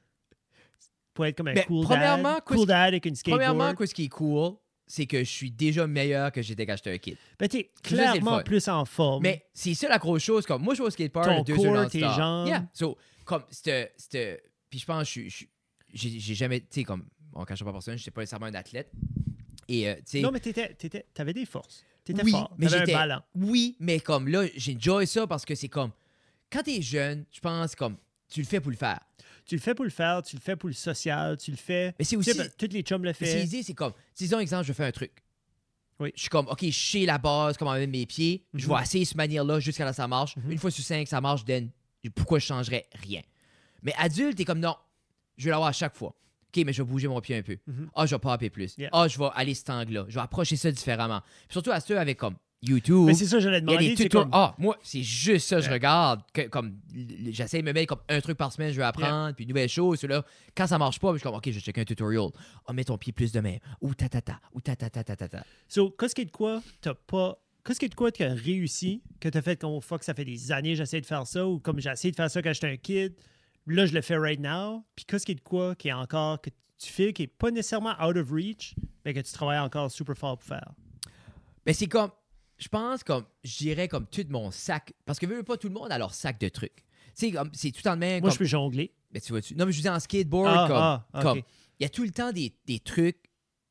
Pour être comme un
Ben,
cool
premièrement,
dad.
qu'est-ce
Cool
qui-
dad avec une skateboard.
Premièrement, quoi, ce qui est cool, c'est que je suis déjà meilleur que j'étais quand j'étais un kid.
Ben, t'es
Ça, c'est le
clairement
fun.
plus en forme.
Mais c'est ça la grosse chose. Comme moi, je joue au skateboard
Ton
deux
corps,
heures
tes
non-stop.
jambes.
Yeah. So, comme, c'était. c'était- Puis je pense, je suis- je suis- j'ai j'ai jamais. Tu sais, comme, bon, quand je suis pas personne, je n'étais pas nécessairement un athlète. Et, euh, tu sais.
Non, mais t'étais, t'étais, t'avais des forces. T'étais
Oui,
fort.
mais
T'avais un
j'étais-
ballon.
Oui, mais comme là, j'enjoy ça parce que c'est comme. Quand t'es jeune, je pense comme. Tu le fais pour le faire.
Tu le fais pour le faire, tu le fais pour le social, tu le fais.
Mais c'est
Tu sais,
aussi.
ben, tous les chums le
Mais c'est
font.
l'idée, c'est comme, disons exemple, je fais un truc.
Oui.
Je suis comme, OK, je sais la base, comment mettre mes pieds. Je
Mhm.
vais essayer cette manière-là jusqu'à là ça marche.
Mhm.
Une fois sur cinq, ça marche, then, pourquoi je changerais rien? Mais adulte, t'es comme, non, je vais l'avoir à chaque fois. OK, mais je vais bouger mon pied un peu.
Mhm.
Ah, je vais popper plus.
Yeah.
Ah, je vais aller cet angle-là. Je vais approcher ça différemment. Puis surtout à ceux avec comme YouTube.
Mais c'est ça, j'allais
Il y a
demander.
des
c'est
tutos.
comme-
Ah, moi, c'est juste ça, je
Ouais.
regarde. Que, comme, l- j'essaie de me mettre comme un truc par semaine, je veux apprendre, puis une nouvelle chose. Là, quand ça marche pas, je suis comme, OK, je vais checker un tutorial. Ah, mets ton pied plus de même. Ou ta ta ta. Ou ta ta ta ta ta ta.
So, qu'est-ce qui est de quoi t'as pas. Qu'est-ce qui est de quoi t'as réussi, que t'as fait comme oh, fuck, ça fait des années que j'essaie de faire ça, ou comme j'ai essayé de faire ça quand j'étais un kid, là je le fais right now, puis qu'est-ce qui est de quoi qui est encore, que tu fais, qui est pas nécessairement out of reach, mais que tu travailles encore super fort pour faire.
Mais c'est comme, je pense comme, je dirais comme tout mon sac. Parce que veux veux pas, tout le monde a leur sac de trucs. Tu sais, comme, c'est tout en même.
Moi,
comme,
je peux jongler.
mais tu vois-tu. Non, mais je dis en skateboard,
Ah,
comme,
ah, ok.
comme, il y a tout le temps des, des trucs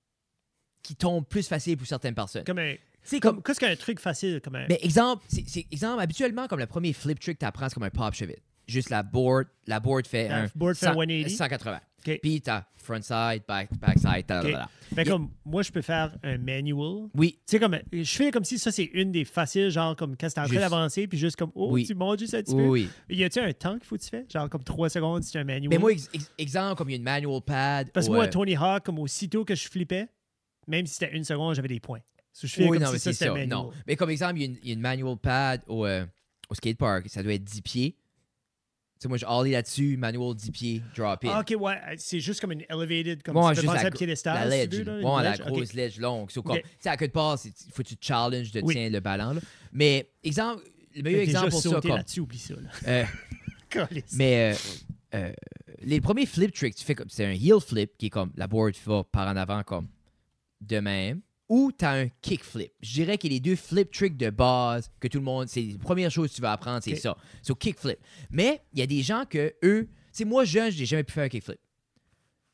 qui tombent plus faciles pour certaines personnes.
Comme un.
C'est
Comme,
comme,
qu'est-ce qu'un truc facile, comme un.
mais exemple, c'est, c'est- exemple, habituellement, comme le premier flip trick que tu apprends, c'est comme un pop shove it. Juste la board, la board fait
La
un
board fait
cent-
un cent quatre-vingts.
cent quatre-vingts.
Ok.
Puis t'as front side, back, back side, ta, ta,
Ok.
ta, ta.
Mais
Yeah.
comme moi, je peux faire un manual.
Oui,
Tu sais, comme, je fais comme si ça, c'est une des faciles, genre, comme quand c'est en train
Juste-
d'avancer, puis juste comme, oh,
Oui.
tu montes juste un petit
oui,
peu.
oui.
Y a-tu un temps qu'il faut que tu fais? Genre, comme trois secondes si tu as un manual?
Mais moi, ex- ex- exemple, comme il y a une manual pad.
Parce que
ou,
moi,
euh,
Tony Hawk, comme aussitôt que je flippais, même si c'était une seconde, j'avais des points. So, je fais
oui,
comme
non,
si
mais
ça,
c'est
c'était
ça.
un manual.
Non. Mais comme exemple, il y a une, il y a une manual pad au, euh, au skatepark. Ça doit être dix pieds. Tu sais, moi, je ollie là-dessus, manual dix pieds, drop in.
Ah, ok, ouais, c'est juste comme une elevated, comme
Ouais,
tu peux
juste
penser
la,
à piédestal,
la
si
ledge.
tu veux, là, une
Ouais, la
ledge, ok.
grosse ledge longue. So, comme,
Ok.
tu sais, à quelque part, il faut que tu te challenges de
Oui.
tenir le ballon. Là. Mais, exemple, le meilleur
T'as déjà
exemple pour ça,
sauté
comme.
là-dessus, oublie ça. Là.
euh,
Calisse.
mais, euh, euh, les premiers flip tricks, tu fais comme. C'est un heel flip qui est comme la board va par en avant, comme de même. Ou tu as un kick flip. Je dirais que les deux flip tricks de base que tout le monde, c'est les premières choses que tu vas apprendre, c'est
Ok.
ça. So, kick flip. Mais il y a des gens que eux, c'est moi jeune, je n'ai jamais pu faire un kick flip.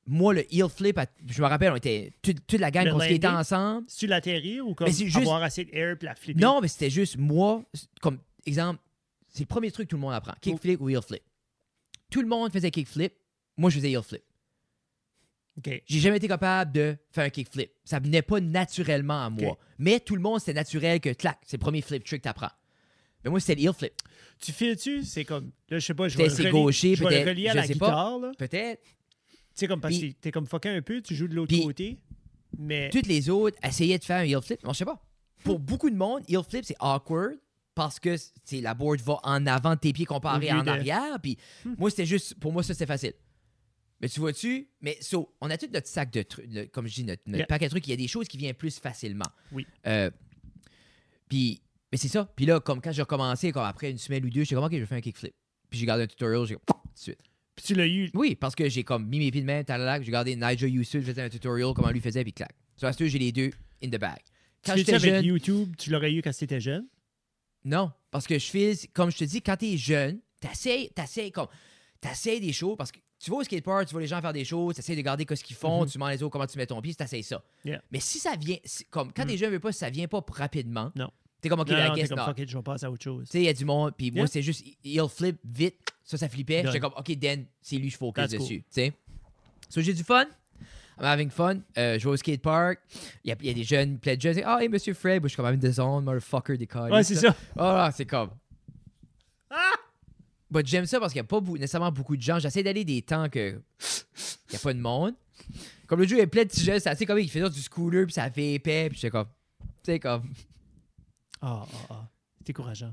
moi, le heel flip, je me rappelle, on était toute, toute la gang,
Le
on skatait
landing?
ensemble.
C'est-tu l'atterrir ou comme
Mais c'est juste-
avoir assez d'air puis la flipper?
Non, mais c'était juste moi, comme exemple, c'est le premier truc que tout le monde apprend. Kickflip ou heel flip. Tout le monde faisait kickflip. Moi, je faisais heel flip.
OK.
J'ai jamais été capable de faire un kickflip. Ça venait pas naturellement à moi.
OK.
Mais tout le monde, c'était naturel que, clac, c'est le premier flip trick que t'apprends. Mais moi, c'était le heel flip.
Tu files-tu? C'est comme... Là, je sais pas, je
Peut-être
vais
c'est
le relier,
gaucher,
je vais
peut-être,
le relier à
je
la
sais pas.
guitare, là.
Peut-être.
Tu sais, comme parce
Puis-
que t'es comme fucké un peu, tu joues de l'autre
Puis-
côté, mais...
Toutes les autres essayaient de faire un heel flip. Non, je sais pas. Pour beaucoup de monde, heel flip, c'est awkward parce que c'est la board va en avant de tes pieds comparé
Au lieu
en
de-
arrière. Puis moi, c'était juste... Pour moi, ça, c'était facile. Mais tu vois-tu? Mais so, on a tout notre sac de trucs, le- comme je dis, notre, notre
Yeah.
paquet de trucs. Il y a des choses qui viennent plus facilement.
Oui.
Euh, puis, mais c'est ça. Puis là, comme quand j'ai recommencé, comme après une semaine ou deux, j'étais comme, OK, je vais faire un kickflip. Puis j'ai gardé un tutorial, j'ai tout de suite.
Puis tu l'as eu...
Oui, parce que j'ai comme mis mes pieds de main, talalac, j'ai gardé Nigel Yusuf, j'ai fait un tutorial, comment lui faisait, puis clac. Sur la suite, j'ai les deux in the bag.
Tu
Quand
fais-tu
j'étais
avec
jeune,
YouTube, tu l'aurais eu quand t'étais jeune?
non, parce que je fais, comme je te dis, quand t'es jeune, t'essayes, t'essayes comme, t'essayes des choses, parce que tu vas au skatepark, tu vois les gens faire des choses, t'essayes de garder ce qu'ils font,
Mhm.
tu demandes les autres comment tu mets ton pied, t'essayes ça.
Yeah.
Mais si ça vient, si- comme quand
Mhm.
t'es jeune, veux pas, si ça vient pas rapidement,
Non.
t'es comme, OK,
non,
I
non, t'es
guess
comme
not.
fuck it, je vais passer à autre chose.
Tu sais, il y a du monde, puis moi,
Yeah.
c'est juste, il flip vite, ça, ça flippait.
Done.
J'étais comme, OK, Dan, c'est lui, je focus
That's
dessus. Tu sais. So, j'ai du fun. I'm having fun. Euh, je vais au skatepark. Il y, a- il y a des jeunes, plein de jeunes. Ah, hey, Monsieur Fred. Moi, je suis comme, I'm in the zone, motherfucker, des cas.
Ouais, c'est ça.
Oh là, c'est comme.
Ah!
But j'aime ça parce qu'il n'y a pas beaucoup- nécessairement beaucoup de gens. J'essaie d'aller des temps que il n'y a pas de monde. Comme le jeu, il y a plein de petits jeunes. C'est assez comme il fait ça du scooter, puis ça fait épais, puis j'étais comme. Tu sais, comme.
Ah, ah, ah. C'est décourageant.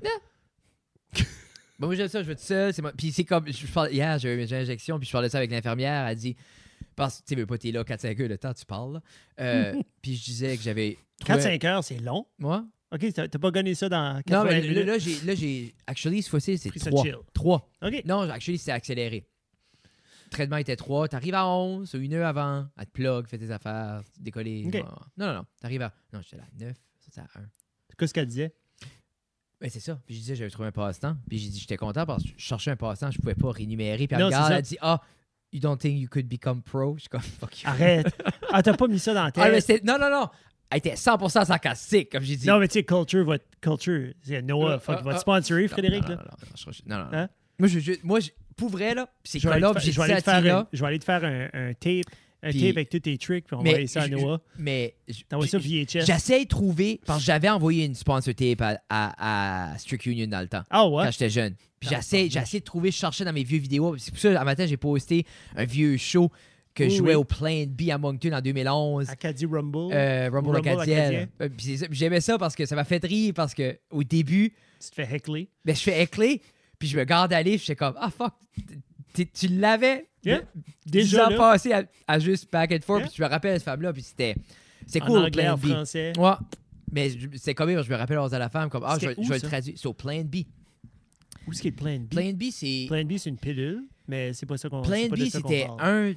Bon, moi, j'aime ça, je vais tout seul. C'est moi- Puis c'est comme. Je parle... Hier, j'ai eu une injection, puis je parlais de ça avec l'infirmière. Elle dit. Parce que tu sais, pas, t'es là quatre cinq heures le temps, tu parles. là. Euh, puis je disais que j'avais. trouvé-
quatre cinq heures, c'est long.
Moi?
OK, t'as t'as pas gagné ça dans
Non,
quatre-vingts
mais
minutes?
là, là, j'ai. Là, j'ai. Actually, ce fois-ci, c'est
Pris ça
trois.
chill.
trois.
OK.
Non, actually, c'était accéléré. Le traitement était trois. T'arrives à onze, une heure avant, à te plug, fais tes affaires, décoller.
OK.
Non, non, non. T'arrives à. Non, j'étais là à neuf, ça, c'est à un.
Qu'est-ce qu'elle disait?
Ben, c'est ça. Puis je disais, j'avais trouvé un passe-temps. Puis j'ai dit, j'étais content parce que je cherchais un passe-temps, je pouvais pas rémunérer. Puis elle
Non,
regarde,
c'est ça.
elle dit, ah, you don't think you could become pro? Je suis comme, fuck you.
Arrête. Ah, t'as pas mis ça dans la
Ah, mais
tête.
c'était- non, non, non. Elle était cent pour cent sarcastique, comme j'ai dit.
Non, mais tu sais, culture, votre culture. C'est Noah,
Euh,
fuck,
euh,
va te
euh,
sponsorer,
Non,
Frédéric,
non,
là.
non, non, non, je- non, non, non.
Hein?
Moi, je, je- moi je, pour vrai, là, puis c'est
Je vais aller
là,
te
puis j'ai
fa- je vais
dit
aller
à
te faire
Tina,
un- je vais aller te faire un, un tape, un
Puis-
tape avec tous tes tricks, puis on
mais
va aller ça à
je-
Noah.
mais je-
T'envoies ça
je-
V H S.
j'essaie de trouver, parce que j'avais envoyé une sponsor tape à, à, à Strict Union dans le temps,
Ah ouais?
quand j'étais jeune. Puis
Ah,
j'essaie,
pardon.
j'essaie de trouver, je cherchais dans mes vieux vidéos. C'est pour ça, un matin, j'ai posté un vieux show que
Oui,
je jouais
oui.
au Plan B à Moncton en deux mille onze.
Acadie Rumble.
Euh, Rumble,
Rumble
Acadien.
Acadien.
Euh, puis c'est ça, puis j'aimais ça parce que ça m'a fait rire parce que au début,
Tu te fais heckler.
ben, je fais écler, puis je me garde aller, puis j'étais comme, ah fuck, t- tu l'avais
Yeah.
dix
Déjà
ans
là.
passé à, à juste back and forth,
Yeah.
puis je me rappelle cette femme-là, puis c'était c'est
En
cool,
anglais,
Plan
en
B.
français.
Ouais, mais je- c'est comme je me rappelle, on disait à la femme, comme, ah, je,
C'était
vais-
où,
je vais le
ça?
traduire. C'est au Plan B.
Où est-ce qu'il y a le Plan B?
Plan B, c'est.
Plan B, c'est une pilule, mais c'est pas ça qu'on
Plan
c'est pas de
B,
ça qu'on
c'était
parle.
un.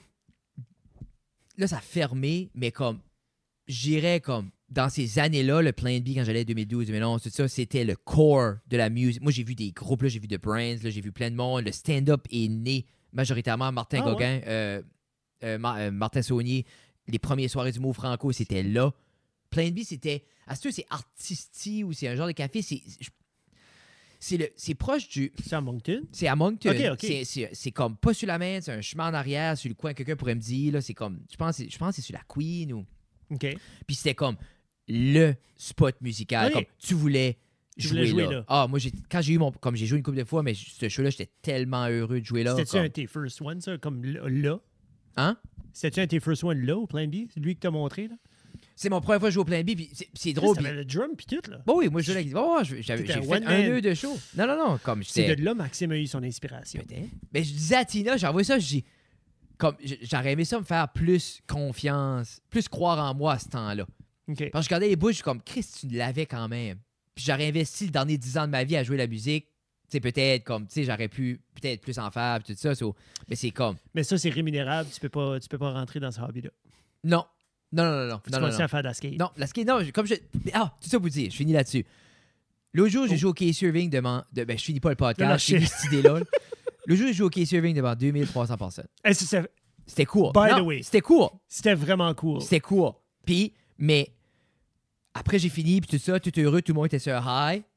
Là, ça a fermé, mais comme. J'irais comme. Dans ces années-là, le Plan B, quand j'allais deux mille douze, deux mille onze, tout ça, c'était le core de la musique. Moi, j'ai vu des groupes, là, j'ai vu The Brains, là, j'ai vu plein de monde. Le stand-up est né majoritairement. Martin
Ah,
Gauguin, euh, euh, Ma- euh, Martin Saunier, les premières soirées du mot franco, c'était là. Plan B, c'était. À ce que c'est artistique ou c'est un genre de café, c'est. je- C'est le- c'est proche du.
C'est à Moncton?
C'est à Moncton.
Ok, ok.
C'est- C'est c'est comme pas sur la main, c'est un chemin en arrière, sur le coin, quelqu'un pourrait me dire. Là, c'est comme. Je pense, que c'est- je pense que c'est sur la Queen ou.
OK.
Puis c'était comme le spot musical.
Ok.
Comme tu voulais
Tu
jouer,
voulais jouer
là.
là.
Ah, moi, j'ai, quand j'ai eu mon. Comme j'ai joué une couple de fois, mais ce show-là, j'étais tellement heureux de jouer là.
C'était-tu
comme-
un de tes first ones, ça, comme là- là?
Hein?
C'était-tu un de tes first ones là, au Plan B? C'est lui qui t'a montré, là?
C'est mon première fois que je joue au Plan B, puis c'est, c'est drôle.
Ça
puis-
avait le drum puis tout, là.
Bon, oui, moi, je jouais là. Oh, je- j'avais,
T'étais
j'ai
un
fait
one
un,
man.
deux de show. Non, non, non. Comme
C'est
j'étais.
de là Maxime a eu son inspiration.
Peut-être. Mais je disais à Tina, j'ai envoyé ça, je dis, comme, j- j'aurais aimé ça me faire plus confiance, plus croire en moi à ce temps-là.
OK.
Parce que je regardais les bouches, je suis comme, Chris, tu l'avais quand même. Puis j'aurais investi le dernier dix ans de ma vie à jouer la musique. Tu sais, peut-être, comme, tu sais, j'aurais pu peut-être plus en faire, puis tout ça. so- Mais c'est comme,
Mais ça, c'est rémunérable. Tu peux pas, tu peux pas rentrer dans ce hobby-là.
non. Non, non, non, non.
Tu
non, non,
continues
non.
à faire de la skate.
Non, la skate, non, je- comme je. Ah, tout ça pour dire, je finis là-dessus. L'autre jour, j'ai
Oh.
joué au Casey Irving devant. De, ben, je finis pas le
Non, non,
podcast,
je
j'ai
sais.
mis cette idée-là. là. Le jour, j'ai joué au Casey Irving devant deux mille trois cents personnes.
Est-ce que ça-
C'était cool.
By
Non,
the way.
C'était cool.
C'était vraiment cool.
C'était cool. Puis, mais après, j'ai fini, puis tout ça, tout heureux, tout le monde était sur un high.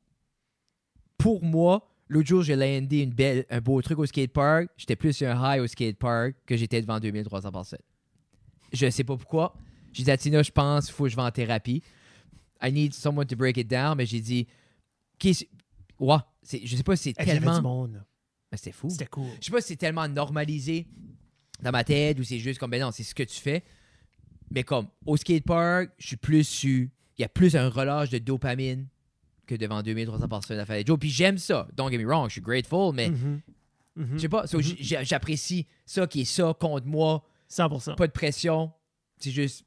Pour moi, l'autre jour, j'ai landé une belle, un beau truc au skatepark. J'étais plus sur un high au skatepark que j'étais devant deux mille trois cents personnes. Je sais pas pourquoi. J'ai dit à Tina, je pense qu'il faut que je vais en thérapie. I need someone to break it down. Mais j'ai dit, qu'est-ce... Ouais, c'est, je sais pas si c'est
Hey, il y avait
tellement...
du monde, là.
Mais c'était fou.
C'était cool.
Je sais pas si c'est tellement normalisé dans ma tête ou c'est juste comme, ben non, c'est ce que tu fais. Mais comme, au skatepark, je suis plus su. Il y a plus un relâche de dopamine que devant deux mille trois cents personnes à faire des jokes. Puis j'aime ça. Don't get me wrong, je suis grateful, mais
Mhm. Mhm.
je sais pas. So,
Mhm.
j- j'apprécie ça qui est ça contre moi.
cent pour cent.
Pas de pression. C'est juste.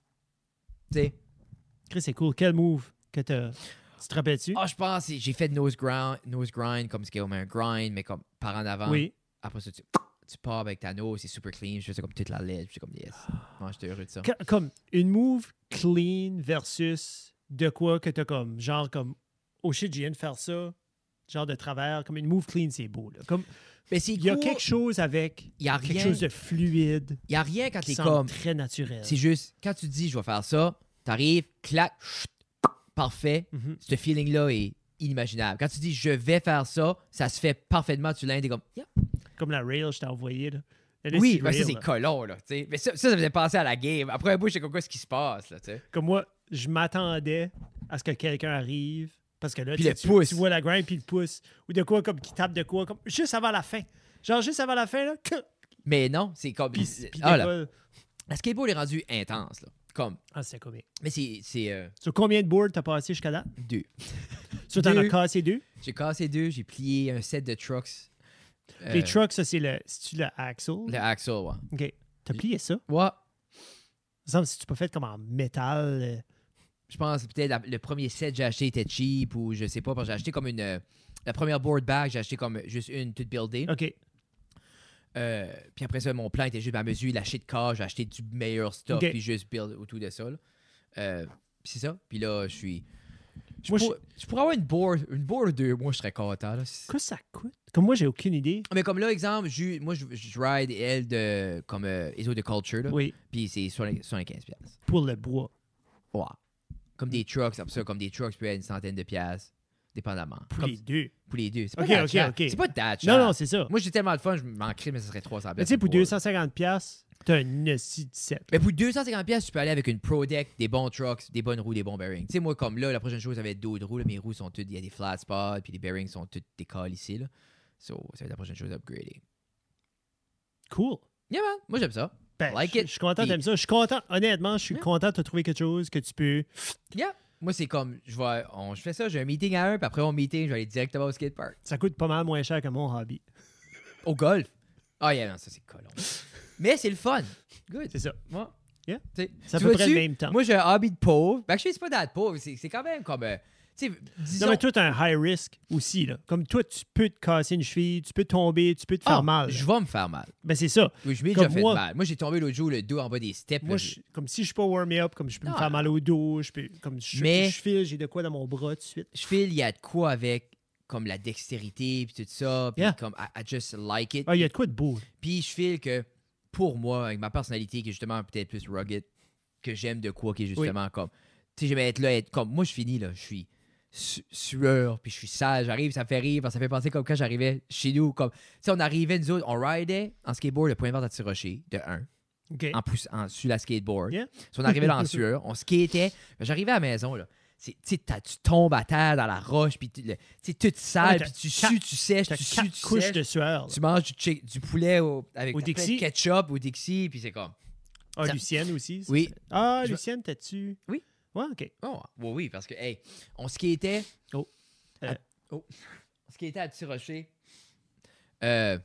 Tu sais.
Chris, c'est cool. Quel move que t'as... Tu te rappelles-tu?
Ah, je pense que j'ai fait de nose grind, nose grind comme ce qui est comme un grind, mais comme par en avant.
Oui.
Après ça, tu, tu pars avec ta nose, c'est super clean. Je fais ça comme toute la lettre. Je suis comme yes. Non, j'étais heureux de ça.
Que- Comme une move clean versus de quoi que t'as comme, genre comme, oh shit, je viens de faire ça, genre de travers. Comme une move clean, c'est beau, là. Comme,
Mais c'est
il y a
cool.
quelque chose avec,
Il y a
quelque
rien.
chose de fluide,
Il y a rien quand
qui
t'es
semble
comme.
très naturel.
C'est juste, quand tu dis je vais faire ça, t'arrives, clac, chut, parfait.
Mhm.
Ce feeling-là est inimaginable. Quand tu dis je vais faire ça, ça se fait parfaitement. Tu l'as, t'es comme, yeah.
Comme la rail, je t'ai envoyé, là. La
Oui,
petite
ben ça
rail,
c'est
là.
colon, là. T'sais. Mais ça, ça, ça me faisait penser à la game. Après un bout, j'étais comme quoi ce qui se passe, là, tu sais.
Comme moi, je m'attendais à ce que quelqu'un arrive, parce que là,
Puis
tu,
le
sais, tu-
pouce.
tu vois la grind, puis le pouce, ou de quoi, comme qui tape de quoi, comme juste avant la fin. Genre, juste avant la fin, là,
Mais non, c'est comme.
puis, puis
ah, là,
décolle.
la skateboard est rendu intense, là. Comme.
Ah, c'est comique.
Mais c'est. c'est euh,
Sur combien de boards t'as passé jusqu'à date?
deux.
Sur t'en as
Deux.
cassé deux?
J'ai cassé deux, j'ai plié un set de trucks. Euh,
Les trucks, ça, c'est le, c'est-tu le axle?
Le axle, ouais.
OK. T'as plié ça?
Ouais.
Il me semble que si tu pas fait comme en métal. euh,
Je pense que peut-être la- le premier set que j'ai acheté était cheap ou je sais pas, parce que j'ai acheté comme une. euh, la première board bag, j'ai acheté comme juste une toute buildée.
OK.
Euh, puis après ça, mon plan était juste à mesure, lâcher de cas, j'ai acheté du meilleur stuff,
Ok.
puis juste build autour de ça. là. Euh, puis c'est ça. Puis là, je suis. Je,
Moi,
pour- je pourrais avoir une board, une board ou deux, moi je serais content. Là.
Qu'est-ce que ça coûte? Comme moi, j'ai aucune idée.
Mais comme là, exemple, je- moi je, je ride elle de comme euh, Iso de Culture, là,
Oui,
puis c'est soixante-quinze piastres.
pour le bois.
Ouais. Comme des trucks, comme ça, comme des trucks peut être une centaine de piastres, dépendamment.
Pour
Comme-
les deux.
pour les deux. C'est pas
Ok,
that
ok,
cher.
ok.
C'est pas that
Non,
cher.
non, c'est ça.
Moi j'ai tellement de fun, je m'en crie, mais ça serait trois cents
Mais tu sais, pour deux cent cinquante piastres, t'as un esti dix-sept.
Mais pour deux cent cinquante piastres, tu peux aller avec une Pro Deck, des bons trucks, des bonnes roues, des bons bearings. Tu sais, moi, comme là, la prochaine chose, ça va être d'autres roues. Là, mes roues sont toutes, il y a des flat spots, puis les bearings sont toutes décalés ici. Là. So, ça va être la prochaine chose à upgrader.
Cool.
Yeah, man. Moi, j'aime ça.
Ben,
Like
je
it.
je suis content
Puis-
d'aimer ça. Je suis content, honnêtement, je suis
Yeah.
content de te trouver quelque chose que tu peux.
Yeah. Moi, c'est comme, je vais, on, je fais ça, j'ai un meeting à un, puis après mon meeting, je vais aller directement au skatepark.
Ça coûte pas mal moins cher que mon hobby.
Au golf. Ah, yeah, non, ça, c'est colon. Mais c'est le fun. Good.
C'est ça.
Moi.
Yeah.
Tu sais,
C'est à
tu
peu près
vois-tu,
le même temps.
Moi, j'ai un hobby de pauvre. Ben, je sais pas d'être pauvre. C'est, c'est quand même comme. euh, tu sais, disons.
Non, mais toi, t'as un high risk aussi. Là. Comme toi, tu peux te casser une cheville, tu peux tomber, tu peux te faire
Ah,
mal.
Je vais me faire mal.
Ben, c'est ça.
Oui, je m'ai
Comme
déjà fait
moi-
mal. Moi, j'ai tombé l'autre jour le dos en bas des steps.
Moi,
là,
je- comme si je suis pas warmé up, comme je peux me
Non,
faire
non.
mal au dos, je peux, comme je,
Mais-
je file, j'ai de quoi dans mon bras tout de suite.
je file, il y a de quoi avec comme la dextérité puis tout ça. Puis
Yeah.
comme, I, I just like it.
Ah, il y a de quoi de beau.
Puis je file que pour moi, avec ma personnalité qui est justement peut-être plus rugged, que j'aime de quoi qui est justement comme. Tu sais, j'aime être là, être comme. Moi, je finis là, je suis su- sueur, puis je suis sale. J'arrive, ça me fait rire, parce que ça fait penser comme quand j'arrivais chez nous. Comme, tu sais, on arrivait, nous autres, on ridait en skateboard le point de vente à Tirocher, de un,
OK.
en pousse, en, sur la skateboard.
Yeah.
So, on arrivait là en sueur, on skatait. J'arrivais à la maison, là. c'est- Tu sais, t'as- tu tombes à terre dans la roche, puis tu le- tu sais, toute sale,
Ouais,
puis
t'as
tu
quatre-
sues, tu sèches,
T'as
tu sues,
quatre
tu
couches
sèches.
de sueur. là.
Tu manges du, chick- du poulet au- avec
Au
ta plein de
Dixie.
ketchup au Dixie, puis c'est comme.
Ah,
ça-
Lucienne aussi. ça,
Oui.
c'est- Ah,
Je-
Lucienne, t'as-tu?
Oui.
Ouais, OK.
Oh, oui, oui, parce que, hey, on skatait.
Oh.
à-
Euh.
oh. On skatait à Petit Rocher. Euh.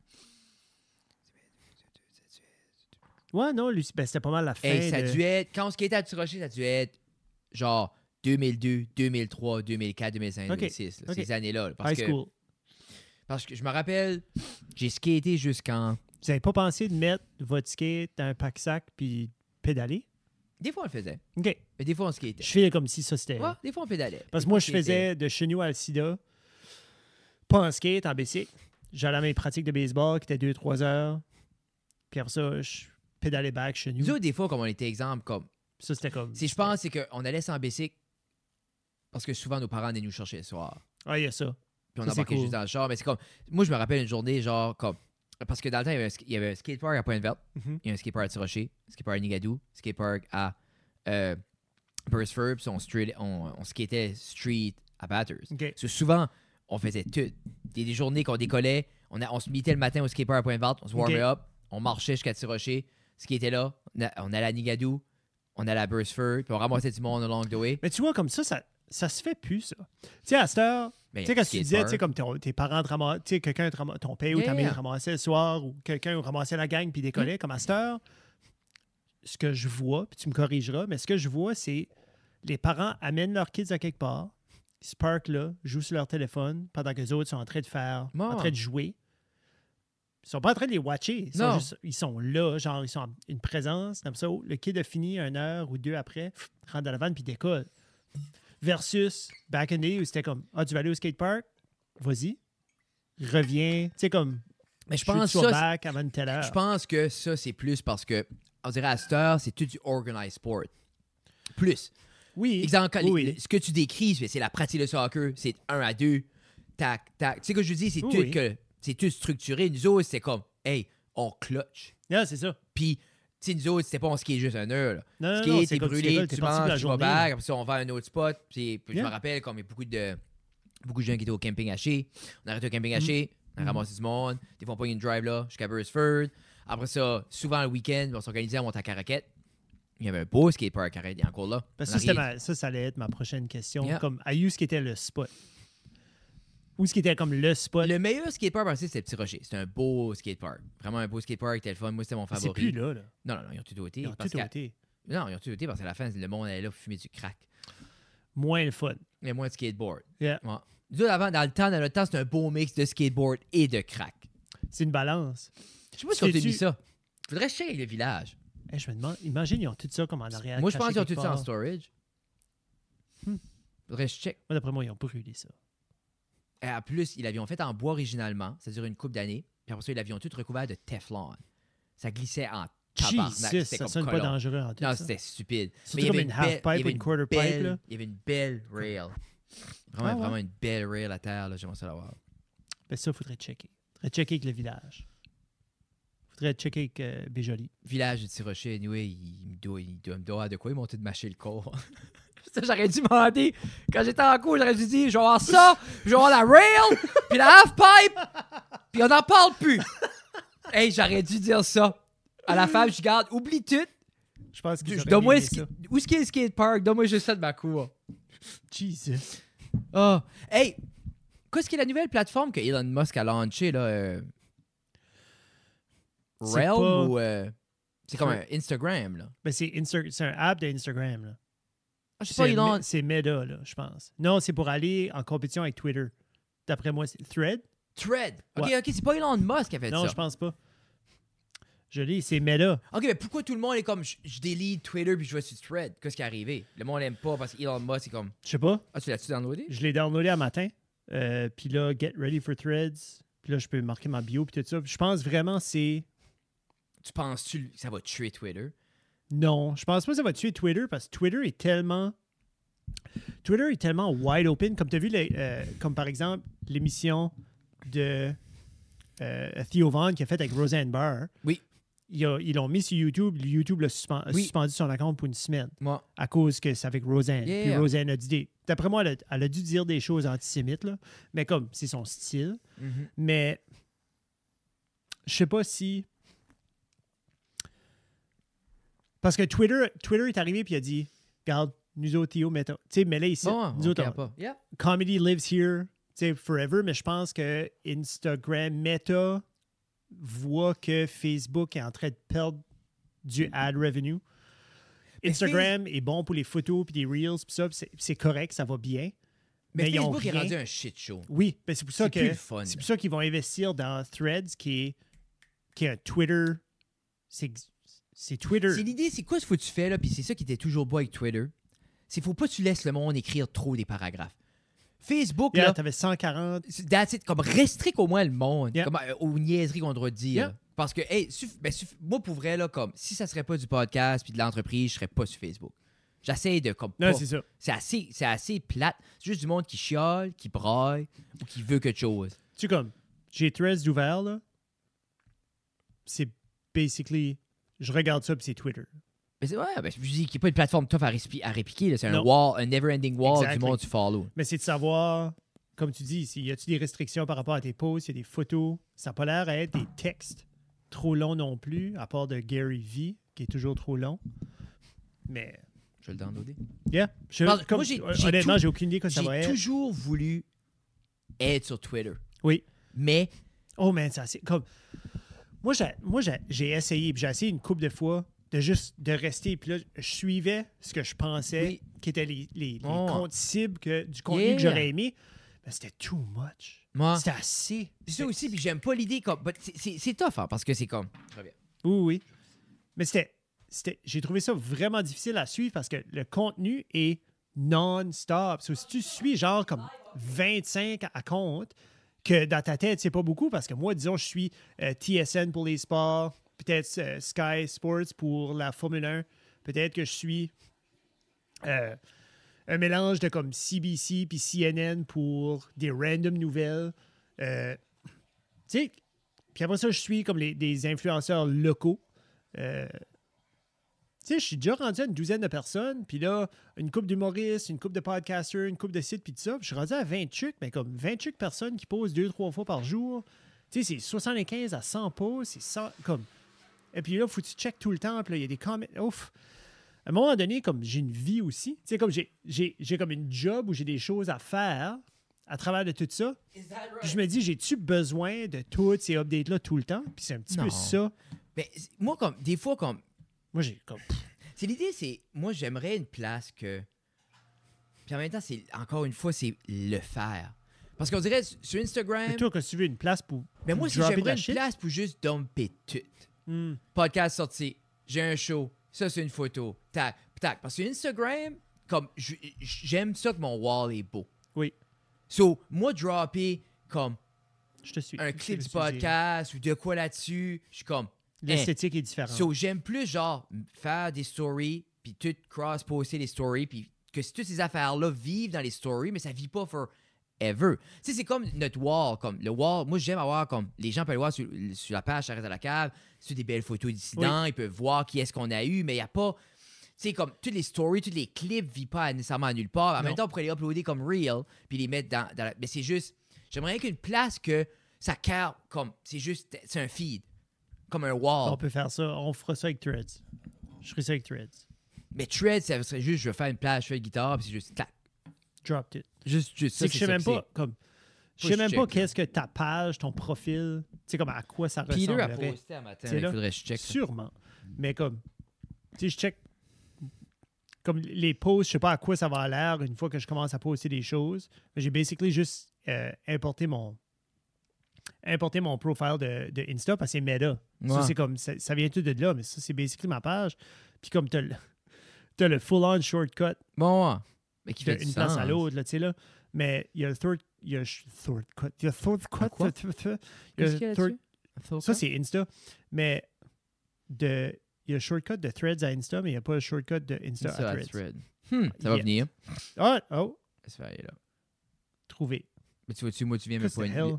Ouais, non, Lucie, ben, c'était pas mal la fin.
Hey, ça a
de-
dû être. Quand on skatait à Petit Rocher, ça a dû être genre deux mille deux, deux mille trois, deux mille quatre, deux mille cinq,
Ok.
deux mille six. là,
Ok.
Ces années-là. là, parce,
High
que,
school.
parce que je me rappelle, j'ai skaté jusqu'en.
Vous avez pas pensé de mettre votre skate dans un pack-sac puis pédaler?
Des fois, on le faisait.
OK.
Mais des fois, on skatait.
Je fais comme si ça, c'était...
Ouais, des fois, on pédalait.
Parce
Des
que moi,
fois,
je
on skatait.
faisais de chez nous à Alcida, pas en skate, en bicycle. J'allais à mes pratiques de baseball qui étaient deux trois heures. Puis après ça, je pédaler back chez nous.
Nous autres, des fois, comme on était exemple, comme.
Ça, c'était comme.
Si je pense, c'est qu'on allait sans bicycle parce que souvent, nos parents venaient nous chercher le soir.
Ah, il y a ça.
Puis on
Ça, c'est
embarquait
cool.
juste dans le char. Mais c'est comme. Moi, je me rappelle une journée, genre, comme. Parce que dans le temps, il y avait un, sk- il y avait un skatepark à Pointe-Verte,
Mhm.
il y a un skatepark à Tirocher, un skatepark à Nigadou, un skatepark à euh, Burstford, puis on, street- on, on skatait street à Bathurst.
OK.
Parce que souvent, on faisait tout. Il y a des journées qu'on décollait, on, a, on se mettait le matin au skatepark à Pointe-Verte, on se warmait
OK.
up, on marchait jusqu'à Tirocher, skatait là, on, a- on allait à Nigadou, on allait à Burstford, puis on ramassait du monde along the way.
Mais tu vois, comme ça, ça, ça se fait plus, ça. Tu sais, à cette heure,
Ben,
tu sais, quand tu disais,
skatepark.
tu sais, comme ton- tes parents te ramassaient, tu sais, quelqu'un te ramassaient, ton père ou ta
Yeah.
mère te ramassait le soir, ou quelqu'un ramassait la gang puis décollait, comme à cette heure, ce que je vois, puis tu me corrigeras, mais ce que je vois, c'est les parents amènent leurs kids à quelque part, ils se parkent là, jouent sur leur téléphone, pendant que les autres sont en train de faire,
Bon.
en train de jouer. Ils sont pas en train de les watcher. Ils sont,
Non.
juste- ils sont là, genre, ils sont en- une présence. Comme ça, le kid a fini une heure ou deux après, pff, rentre dans la vanne puis décolle. Versus back in the day où c'était comme, ah, tu vas aller au skatepark? Vas-y. Reviens. Tu sais, comme,
Mais je
veux que
pense
tu sois
ça,
back avant une telle heure.
Je pense que ça, c'est plus parce que, on dirait à cette heure, c'est tout du organized sport. Plus.
Oui.
Exemple, quand
oui,
les-
oui.
ce que tu décris, c'est c'est la pratique de soccer, c'est un à deux, tac, tac. Tu sais ce que je dis, c'est
Oui,
tout
oui.
que c'est tout structuré. Nous autres, c'est comme, hey, on clutch.
Non, c'est ça.
Puis, tu sais, nous autres, c'était pas on skate juste une heure. Là.
Non, non, non,
Skate,
c'est
t'es
comme tu
brûlé,
décolles,
tu
t'es parti pour la
manges, tu vas
journée.
back, après ça, on va à un autre spot. Puis, puis je
Yeah.
me rappelle, comme il y a beaucoup de, beaucoup de gens qui étaient au camping haché. On arrêtait au camping haché, on a
Mhm.
ramassé du monde. Des fois, on pogne une drive là, jusqu'à Burstford. Après ça, souvent le week-end, on s'organisait à monter à Caraquette. Il y avait un beau skatepark à Caraquette, il est encore là.
Parce
On
que ça, c'était
arrive.
ma- ça, ça allait être ma prochaine question.
Yeah.
Comme, à où ce qui était le spot? Où ce qui était comme le spot?
Le meilleur skatepark, par c'était Petit Rocher. C'était un beau skatepark. Vraiment un beau skatepark, c'était le fun. Moi, c'était mon
C'est
favori.
plus là, là.
Non, non, non, ils ont tout ôté.
Ils ont
parce
tout
qu'à-
ôté.
Non, ils ont tout ôté parce qu'à la fin, le monde allait là pour fumer du crack.
Moins le fun.
Mais moins de skateboard.
Yeah.
Ouais. Nous autres, avant, dans le temps, dans le temps, c'était un beau mix de skateboard et de crack.
C'est une balance.
Je sais pas si on t'a
Sais-tu-
mis ça. Faudrait checker le village.
Hey, je me demande, imagine, ils ont tout ça comme en arrière.
Moi, je pense
caché
qu'ils ont tout
quelque
ça en
part.
storage.
Hmm.
Faudrait que je check.
Moi, d'après moi, ils ont brûlé ça.
Et en plus, ils l'avaient fait en bois originalement. Ça durait une couple d'années. Puis après ça, ils l'avaient tout recouvert de Teflon. Ça glissait en tabarnak.
Jesus,
C'était
ça
comme
sonne pas
colon.
dangereux en tout
Non,
ça.
c'était stupide.
Surtout
Mais il y
comme
avait
une
belle-
half
il y
pipe,
avait
une quarter pipe,
belle-
là.
Il y avait une belle rail. Vraiment,
Ah ouais?
vraiment une belle rail à terre. là. J'aimerais ça l'avoir.
Ben ça, il faudrait checker. Il faudrait checker avec le village. Il faudrait checker avec euh, Béjoli.
Village de Tirocher, anyway, il me doit, il doit me doit de quoi ils m'ont tout mâché le corps. Ça, j'aurais dû demander. Quand j'étais en cours, j'aurais dû dire, je vais avoir ça, je vais avoir la rail, puis la half-pipe, puis on n'en parle plus. Hey, j'aurais dû dire ça. À la femme, je garde, oublie tout.
Je pense qu'ils auraient
Donne-moi
aimé
le
ça.
ski- où est-ce qu'il y a le skatepark? Donne-moi juste ça de ma cour.
Jesus.
Oh. Hey, qu'est-ce qui est la nouvelle plateforme que Elon Musk a lancée, là? Euh...
C'est
Realm
pas-
ou... euh, C'est comme
C'est-
un Instagram, là.
Ben c'est Insta- c'est un app d'Instagram, là.
Ah, je sais pas,
C'est
Elon...
Me- c'est Meta, là, je pense. Non, c'est pour aller en compétition avec Twitter. D'après moi, c'est Thread?
Thread. OK,
Ouais.
OK, c'est pas Elon Musk qui a fait
Non,
ça.
je pense pas. Je lis, c'est Meta.
OK, mais pourquoi tout le monde est comme, je, je délite Twitter puis je vais sur Thread? Qu'est-ce qui est arrivé? Le monde l'aime pas parce qu'Elon Musk est comme,
Je sais pas.
ah, tu l'as-tu downloadé?
Je l'ai downloadé un matin. Euh, puis là, Get Ready for Threads. Puis là, je peux marquer ma bio puis tout ça. Puis je pense vraiment c'est...
Tu penses-tu que ça va tuer Twitter?
Non, je pense pas que ça va tuer Twitter parce que Twitter est tellement... Twitter est tellement wide open. Comme tu as vu, les, euh, comme par exemple, l'émission de euh, Theo Vaughn qui a fait avec Roseanne Barr.
Oui.
Ils a- ils l'ont mis sur YouTube. YouTube l'a suspen- a
Oui.
suspendu son compte pour une semaine
Moi.
à cause que c'est avec Roseanne.
Yeah.
Puis Roseanne a dit des... D'après moi, elle a, elle a dû dire des choses antisémites, là. Mais comme, c'est son style.
Mhm.
Mais je sais pas si... Parce que Twitter, Twitter est arrivé puis il a dit, regarde, nous autres, Théo, mets, tu sais, mets-les ici.
Bon,
nous
on
autres,
care
on-
pas. Yeah.
comedy lives here, tu sais, forever, mais je pense que Instagram, Meta voit que Facebook est en train de perdre du ad revenue.
Mais
Instagram est bon pour les photos puis les reels puis ça, puis c'est, c'est correct, ça va bien.
Mais,
Mais ils ont
Facebook est
rien.
rendu un shit show.
Oui, mais c'est pour ça
C'est
que
plus le fun.
c'est pour ça qu'ils vont investir dans Threads qui est qui est un Twitter, c'est c'est Twitter.
C'est l'idée, c'est quoi ce que tu fais, là? Puis c'est ça qui était toujours beau avec Twitter. C'est faut pas que tu laisses le monde écrire trop des paragraphes. Facebook,
Yeah,
là,
t'avais cent quarante.
c'est- that's it, comme restrique au moins le monde.
Yeah.
Comme, euh, aux niaiseries qu'on doit dire.
Yeah.
Parce que, hey, suff- ben, suff- moi, pour vrai, là, comme, si ça serait pas du podcast puis de l'entreprise, je serais pas sur Facebook. J'essaie de, comme,
Non,
pas-
c'est ça.
c'est assez, c'est assez plate. C'est juste du monde qui chiale, qui braille ou qui veut quelque chose.
Tu sais, comme, j'ai Threads ouvert, là. C'est basically, je regarde ça, puis c'est Twitter.
Mais c'est ouais, ben, je dis qu'il n'y a pas de plateforme tough à, respi- à répliquer. là. C'est un
Non.
wall, un never-ending wall
Exactly.
du monde tu follow.
Mais c'est de savoir, comme tu dis, s'il y a-tu des restrictions par rapport à tes posts, il y a des photos. Ça n'a pas l'air à être des textes trop longs non plus, à part de Gary V, qui est toujours trop long. Mais,
Je vais le downloader.
yeah. Je,
Parce-
comme,
moi, j'ai- j'ai
honnêtement,
tout-
j'ai aucune idée que ça va
J'ai
être.
toujours voulu être sur Twitter.
Oui.
Mais,
Oh, man, ça, c'est comme. Moi, j'ai, moi j'ai, j'ai essayé, puis j'ai essayé une couple de fois de juste de rester, puis là, je suivais ce que je pensais
Oui.
qui étaient les, les, les
Oh.
comptes cibles que, du contenu
Yeah.
que j'aurais aimé. Mais c'était too much.
moi,
C'était assez.
c'est ça aussi, puis j'aime pas l'idée. Comme, but c'est- c'est c'est tough, hein, parce que c'est comme.
Oui, oui. Mais c'était, c'était, j'ai trouvé ça vraiment difficile à suivre parce que le contenu est non-stop. So, si tu suis genre comme vingt-cinq à compte, que dans ta tête, c'est pas beaucoup parce que moi, disons, je suis euh, T S N pour les sports, peut-être euh, Sky Sports pour la Formule un, peut-être que je suis euh, un mélange de comme C B C puis C N N pour des random nouvelles. Euh, tu sais, puis après ça, je suis comme les, des influenceurs locaux. Euh, tu sais, je suis déjà rendu à une douzaine de personnes, puis là, une couple d'humoristes, une couple de podcasters, une couple de sites, puis tout ça. Puis je suis rendu à vingt trucs, mais comme vingt trucs personnes qui posent deux, trois fois par jour. Tu sais, c'est soixante-quinze à cent posts, c'est cent, comme... Et puis là, faut que tu checkes tout le temps, puis là, il y a des comments. Ouf! À un moment donné, comme j'ai une vie aussi, tu sais, comme j'ai, j'ai, j'ai comme une job où j'ai des choses à faire à travers de tout ça. Puis je me dis, j'ai-tu besoin de toutes ces updates-là tout le temps? Puis c'est un petit
Non.
peu ça.
Mais moi, comme, des fois, comme.
Moi, j'ai comme...
C'est l'idée, c'est. Moi, j'aimerais une place que. Puis en même temps, c'est encore une fois, c'est le faire. Parce qu'on dirait sur Instagram.
Mais toi, que tu veux une place pour
Mais moi, si
dropper de
j'aimerais
la
une
shit?
place pour juste dumper tout.
Hmm.
Podcast sorti, j'ai un show, ça c'est une photo, tac, tac. Parce que Instagram, comme j- j'aime ça que mon wall est beau.
Oui,
So, moi, dropper comme
je te suis.
un
Je
clip
te
du
suis.
podcast ou de quoi là-dessus, je suis comme.
L'esthétique est différente.
So, j'aime plus, genre, faire des stories, puis tout cross-poster les stories, puis que toutes ces affaires-là vivent dans les stories, mais ça vit pas forever. Tu sais, c'est comme notre wall, comme le wall. Moi, j'aime avoir, comme, les gens peuvent le voir sur, sur la page Arrête à la cave, sur des belles photos dissidents, ils peuvent voir qui est-ce qu'on a eu, mais il n'y a pas. Tu sais, comme, toutes les stories, tous les clips vivent pas nécessairement à nulle part. En
Non.
même temps, on pourrait les uploader comme Reel, puis les mettre dans, dans la... Mais c'est juste. J'aimerais qu'une place que ça carte comme. C'est juste. C'est un feed. Comme un wall.
On peut faire ça. On fera ça avec Threads. Je ferai ça avec Threads.
Mais Thread, ça serait juste, je vais faire une plage, je fais une guitare, puis c'est juste, clac.
Drop it.
Juste, juste ça,
C'est que je sais
ça
même
que
pas, comme... Je
Faut
sais
que
même
je
pas
check, là.
qu'est-ce que ta page, ton profil, tu sais, comme à quoi ça
c'est. Peter a
ressemblerait.
posté un matin,
C'est
il
là.
faudrait que je check ça.
Sûrement. Mais comme, tu sais, je check comme les posts, je sais pas à quoi ça va l'air une fois que je commence à poster des choses. Mais j'ai basically juste euh, importé mon importé mon profile de, de Insta parce que c'est Meta. Ça,
Ouais.
c'est comme, ça, ça vient tout de là, mais ça, c'est basically ma page. Puis comme t'as le, t'as le full-on shortcut
Bon, ouais. Mais qui fait
d'une
du
place à
sens.
l'autre, là, tu sais, là. Mais il y a le third, il y a sh- third cut, il y a third cut,
quoi?
il y a
Qu'est-ce qu'il y a
third-
là-dessus?
ça, c'est Insta. Mais de, il y a le shortcut de Threads à Insta, mais il n'y a pas le shortcut de Insta
C'est ça,
à
à
Threads.
Thread. Hmm, ça va
Yes.
venir.
Ah, oh,
Ça va aller là.
trouvé.
Mais tu vois-tu, moi, tu viens me
Qu'est-ce que
pointer.
c'est, hell?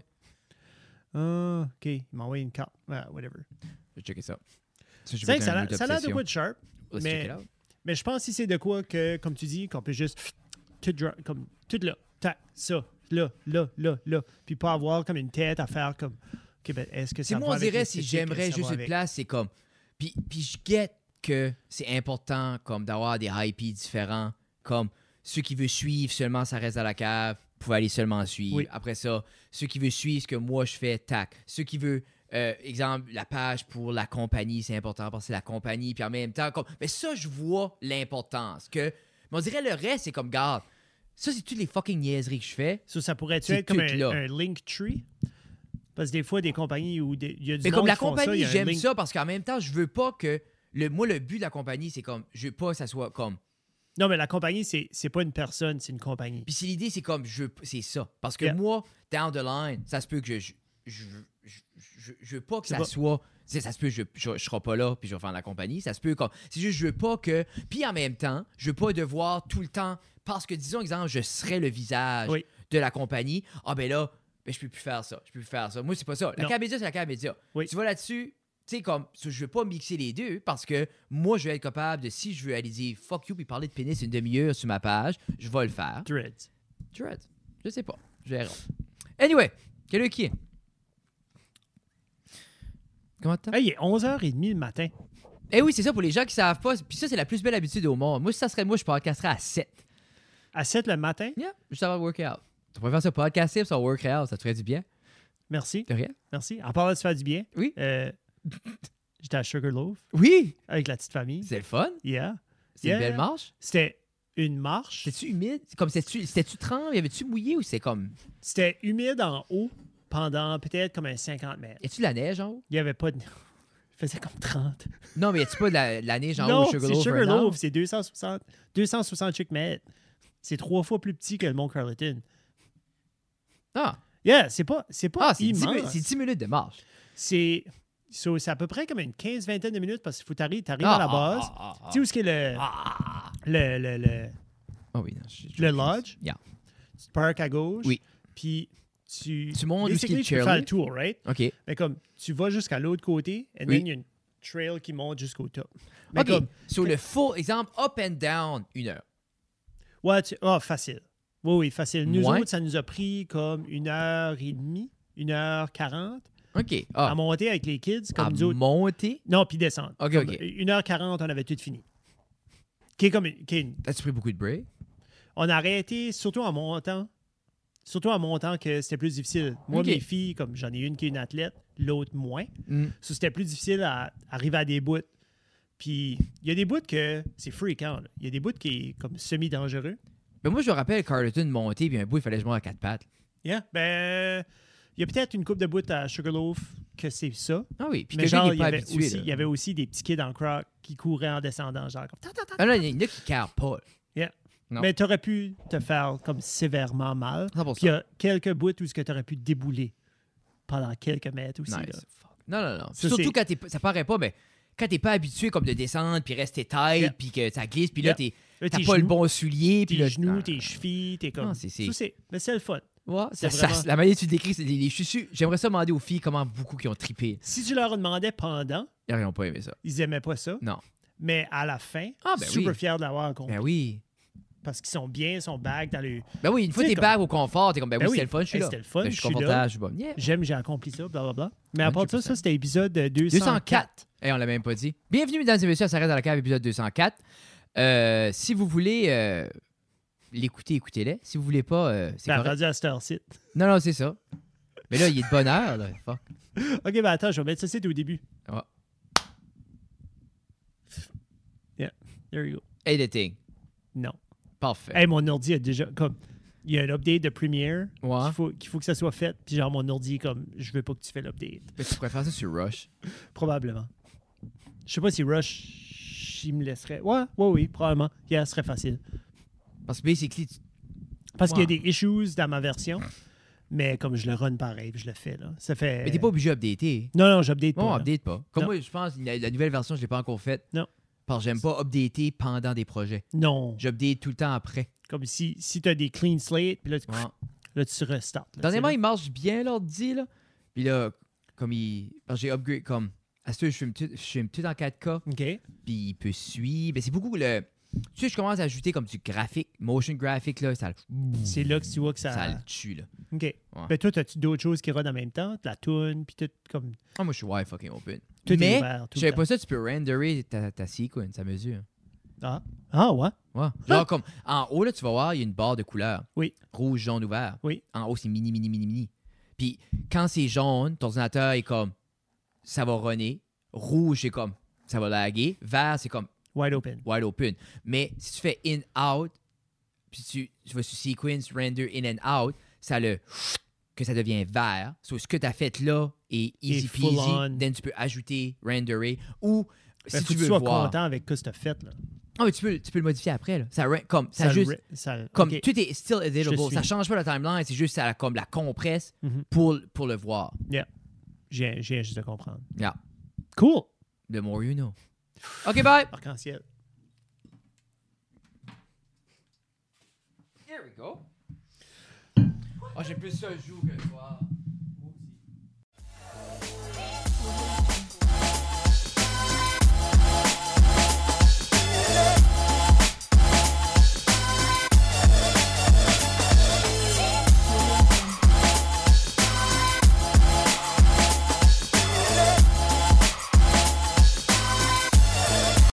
Ah, OK, il m'a envoyé une carte. Ah, whatever.
Je vais checker ça. Ça, j'ai
C'est vrai
besoin
que ça a
d'une
l'air-
autre
ça a l'air de
obsession.
quoi de sharp,
Let's
mais-
check it out.
mais je pense si c'est de quoi que, comme tu dis, qu'on peut juste tout, dra- comme, tout là, tac, ça, là, là, là, là, puis pas avoir comme une tête à faire comme, OK, ben, est-ce que ça
C'est
va
moi, on
avec
dirait, si
l'esthétique,
j'aimerais
ça
juste
va
une
avec-
place, c'est comme. Puis, puis je guette que c'est important comme d'avoir des I P différents. Comme ceux qui veulent suivre seulement ça reste à la cave, pouvez aller seulement suivre.
Oui.
Après ça, ceux qui veulent suivre ce que moi je fais, tac. Ceux qui veulent, euh, exemple, la page pour la compagnie, c'est important parce que c'est la compagnie. Puis en même temps, comme. Mais ça, je vois l'importance. Que. Mais on dirait le reste, c'est comme, garde. Ça, c'est toutes les fucking niaiseries que je fais.
Ça, ça pourrait-tu
C'est
être comme
tout
un,
là.
un link tree? Parce que des fois, des compagnies où des- il y a du
Mais
monde
comme la
qui font ça, il
compagnie,
y a un
j'aime
link-
ça parce qu'en même temps, je veux pas que. Le, moi, le but de la compagnie, c'est comme. Je veux pas que ça soit comme.
Non, mais la compagnie, c'est c'est pas une personne, c'est une compagnie.
Puis si l'idée, c'est comme. je veux- C'est ça. Parce que
Yeah.
moi, down the line, ça se peut que je, je, je, je, je veux pas que
C'est
ça
pas-
soit... c'est- Ça se peut, je, je, je serai pas là, puis je vais faire la compagnie. Ça se peut comme... C'est juste, je veux pas que... Puis en même temps, je veux pas devoir tout le temps... Parce que, disons, exemple, je serais le visage
Oui.
de la compagnie. Ah, ben là, ben, je peux plus faire ça. Je peux plus faire ça. Moi, c'est pas ça. La
Non.
carte média, c'est la carte média.
Oui.
Tu vois là-dessus, tu sais, comme... Je veux pas mixer les deux parce que moi, je vais être capable de... Si je veux aller dire « fuck you » puis parler de pénis une demi-heure sur ma page, je vais le faire.
Dreads.
Dread. Je sais pas. Je verrai. Anyway, quelle heure qui est? Comment t'as?
Hey, il est onze heures trente le matin.
Eh oui, c'est ça pour les gens qui savent pas. Puis ça, c'est la plus belle habitude au monde. Moi, si ça serait moi, je podcasterais à sept.
À sept le matin?
Yeah, juste avant le workout. Tu pourrais faire ça podcaster puis ça workout, ça te ferait du bien.
Merci.
De rien?
Merci. En parlant de se faire du bien,
Oui.
euh, j'étais à Sugarloaf
Oui!
avec la petite famille.
C'est le fun.
Yeah.
C'est
Yeah.
une belle marche.
C'était une marche.
C'était-tu humide? C'est Comme c'était-tu, c'était-tu tremble? Y avait-tu mouillé ou c'est comme.
C'était humide en haut pendant peut-être comme un cinquante mètres.
Y a-tu de la neige en haut?
Il n'y avait pas de... Il faisait comme trente.
Non, mais y a-tu pas de la, de la neige en
non,
haut au
c'est
Sugarloaf? for an hour?
Sugarloaf. C'est deux cent soixante, deux cent soixante mètres. C'est trois fois plus petit que le Mont Carleton.
Ah,
Yeah, c'est pas, c'est pas
ah c'est, dix,
immense.
minutes- c'est dix minutes de marche.
C'est so, c'est à peu près comme une quinze vingtaine de minutes parce qu'il faut t'arriver t'arrives
Ah,
à la
ah,
base.
ah, ah, ah.
Tu sais où est-ce qu'il y a le,
Ah!
le, le, le,
Ah oui, non. je- je-
le
je-
lodge?
Yeah.
Tu te parques à gauche.
Oui.
Puis tu...
Tu montes où est-ce qu'il y a
basically,
le
tu peux faire
chairlift?
le tour, right?
OK.
Mais comme, tu vas jusqu'à l'autre côté, et
Oui.
then il y a une trail qui monte jusqu'au top. Mais
OK.
comme,
Sur le full, exemple, up and down, une heure.
ouais, tu... Ah, facile. Oui, oui, facile. Nous
Ouais.
autres, ça nous a pris comme une heure et demie, une heure quarante
OK.
à
Ah,
monter avec les kids, comme
à
nous autres.
monter.
Non, puis descendre.
OK,
Comme
OK.
une heure quarante, on avait tout fini. Qui est comme une- qui est une-
As-tu pris beaucoup de break?
On a arrêté, surtout en montant. Surtout en montant que c'était plus difficile. Moi,
OK.
mes filles, comme j'en ai une qui est une athlète, l'autre moins.
Mm.
So, c'était plus difficile à arriver à des bouts. Puis, il y a des bouts que c'est fréquent. là. Il y a des bouts qui est comme semi-dangereux.
Ben moi, je me rappelle Carleton monter, puis un bout, il fallait que je monte à quatre pattes.
Yeah. Ben, il y a peut-être une coupe de bouts à Sugarloaf que c'est ça.
Ah oui, puis
Mais
quelqu'un
genre,
qui
il
n'est
y,
pas
avait
habitué.
aussi,
là.
il y avait aussi des petits kids en croc qui couraient en descendant. Genre comme... ta, ta, ta.
Ah là, il y en a qui carrent pas.
Yeah.
Non.
Mais tu aurais pu te faire comme sévèrement mal.
cent pour
Puis il y
cent.
a quelques bouts où tu aurais pu débouler pendant quelques mètres aussi.
Nice.
là.
Fuck. Non, non, non.
Ça,
Surtout
c'est-
quand t'es pas- ça paraît pas, mais quand t'es pas habitué comme de descendre, puis rester tight,
Yeah.
puis que ça glisse, puis là,
Yeah.
t'es,
Là,
t'as
tes
pas le
genoux,
bon soulier, puis
tes
là...
genoux,
non,
tes chevilles, t'es comme...
Non, c'est- c'est-
Ça, c'est... Mais c'est le fun.
Ouais,
c'est
ça- ça-
vraiment-
la manière que tu le décris, c'est les, les chaussures. J'aimerais ça demander aux filles comment beaucoup qui ont trippé.
Si tu leur demandais pendant,
Ils n'ont pas aimé ça.
ils aimaient pas ça.
Non.
Mais à la fin,
Ah, ben
super
oui.
fiers de l'avoir accompli.
Ben oui.
Parce qu'ils sont bien, ils sont back dans le...
Ben oui, une fois
Tu sais,
t'es
comme-
back au confort, t'es comme, ben,
Ben
oui,
oui.
c'était le fun, je suis
Hey,
là.
c'était le fun,
Ben,
je
je
suis
suis
là.
confortable, je suis bon. Yeah.
J'aime, j'ai accompli ça, blablabla. Mais à
Ouais,
part de ça,
cent pour cent.
ça, c'était épisode deux cent quatre.
deux cent quatre. Et on l'a même pas dit. Bienvenue, mesdames et messieurs, à Ça reste dans la cave, épisode deux cent quatre. Euh, si vous voulez euh, l'écouter, écoutez-les. Si vous voulez pas, euh, c'est
Ben,
correct.
rendu à cette heure-ci.
Non, non, c'est ça. Mais là, il est de bonne heure, là. Fuck.
OK, ben attends, je vais mettre ça c'est au début.
Ouais.
Yeah, there you go.
Editing.
Non.
Parfait.
Hey, mon ordi a déjà... comme il y a un update de Premiere
Ouais.
qu'il faut, qu'il faut que ça soit fait. Puis genre, mon ordi est comme, je veux pas que tu fais l'update.
Mais tu pourrais faire ça sur Rush.
Probablement. Je sais pas si Rush, il me laisserait... Ouais, ouais, oui, probablement. Yeah, ce serait facile.
Parce que basically, tu-
Parce qu'il y a
Ouais.
des issues dans ma version, mais comme je le run pareil, puis je le fais, là. Ça fait...
mais t'es pas obligé d'updater.
Non, non, j'update pas.
Non,
là.
update pas. Comme
Non.
moi, je pense, la, la nouvelle version, je l'ai pas encore faite.
Non.
Parce que j'aime pas updater pendant des projets.
Non.
J'update tout le temps après.
Comme si, si tu as des clean slate, puis là, tu,
Ouais.
là, tu restarts. là,
Dernièrement,
tu sais,
il marche bien, l'ordi, là. Puis là, comme il... parce que j'ai upgrade, comme... À ce que je filme tout, je filme tout en quatre K,
là. OK.
puis il peut suivre. Ben, c'est beaucoup le... Tu sais, je commence à ajouter comme du graphique, motion graphic, là, ça, le-
C'est là que tu vois que ça...
ça le tue, là.
OK.
Ouais.
Ben toi, as-tu d'autres choses qui rodent en même temps? La toune, puis tout comme...
Ah, moi, je suis wide fucking open.
Tout est
Mais,
ouvert tout
je
le
savais
temps.
pas ça, tu peux renderer ta, ta sequence, à mesure.
Ah. Ah, ouais.
Ouais. Genre, comme, en haut, là, tu vas voir, il y a une barre de couleurs.
Oui.
Rouge, jaune, ouvert.
Oui.
En haut, c'est mini, mini, mini, mini. Puis, quand c'est jaune, ton ordinateur est comme, ça va runner. Rouge, c'est comme, ça va laguer. Vert, c'est comme,
Wide open.
wide open. Mais si tu fais in, out, puis tu, tu vas sur sequence, render, in and out, ça le, que ça devient vert. So, ce que tu as fait là est easy
Et full
peasy.
on.
Then, tu peux ajouter, renderer. Ou,
Ben,
si
faut
tu
que tu
veux
sois
voir.
content avec ce que tu as fait, là.
Ah, mais tu peux, tu peux le modifier après, là. Ça, ra- comme, ça,
Ça
juste...
re- ça-
Comme
OK.
tout est still editable.
Je te
Ça
suis.
change pas la timeline, c'est juste ça, comme la compresse
Mhm.
pour, pour le voir.
Yeah. J'ai j'ai juste de comprendre.
Yeah.
Cool.
The more you know. OK, bye.
Arc-en-ciel.
Here we go. Ah, j'ai plus ça joue que toi. Moi aussi.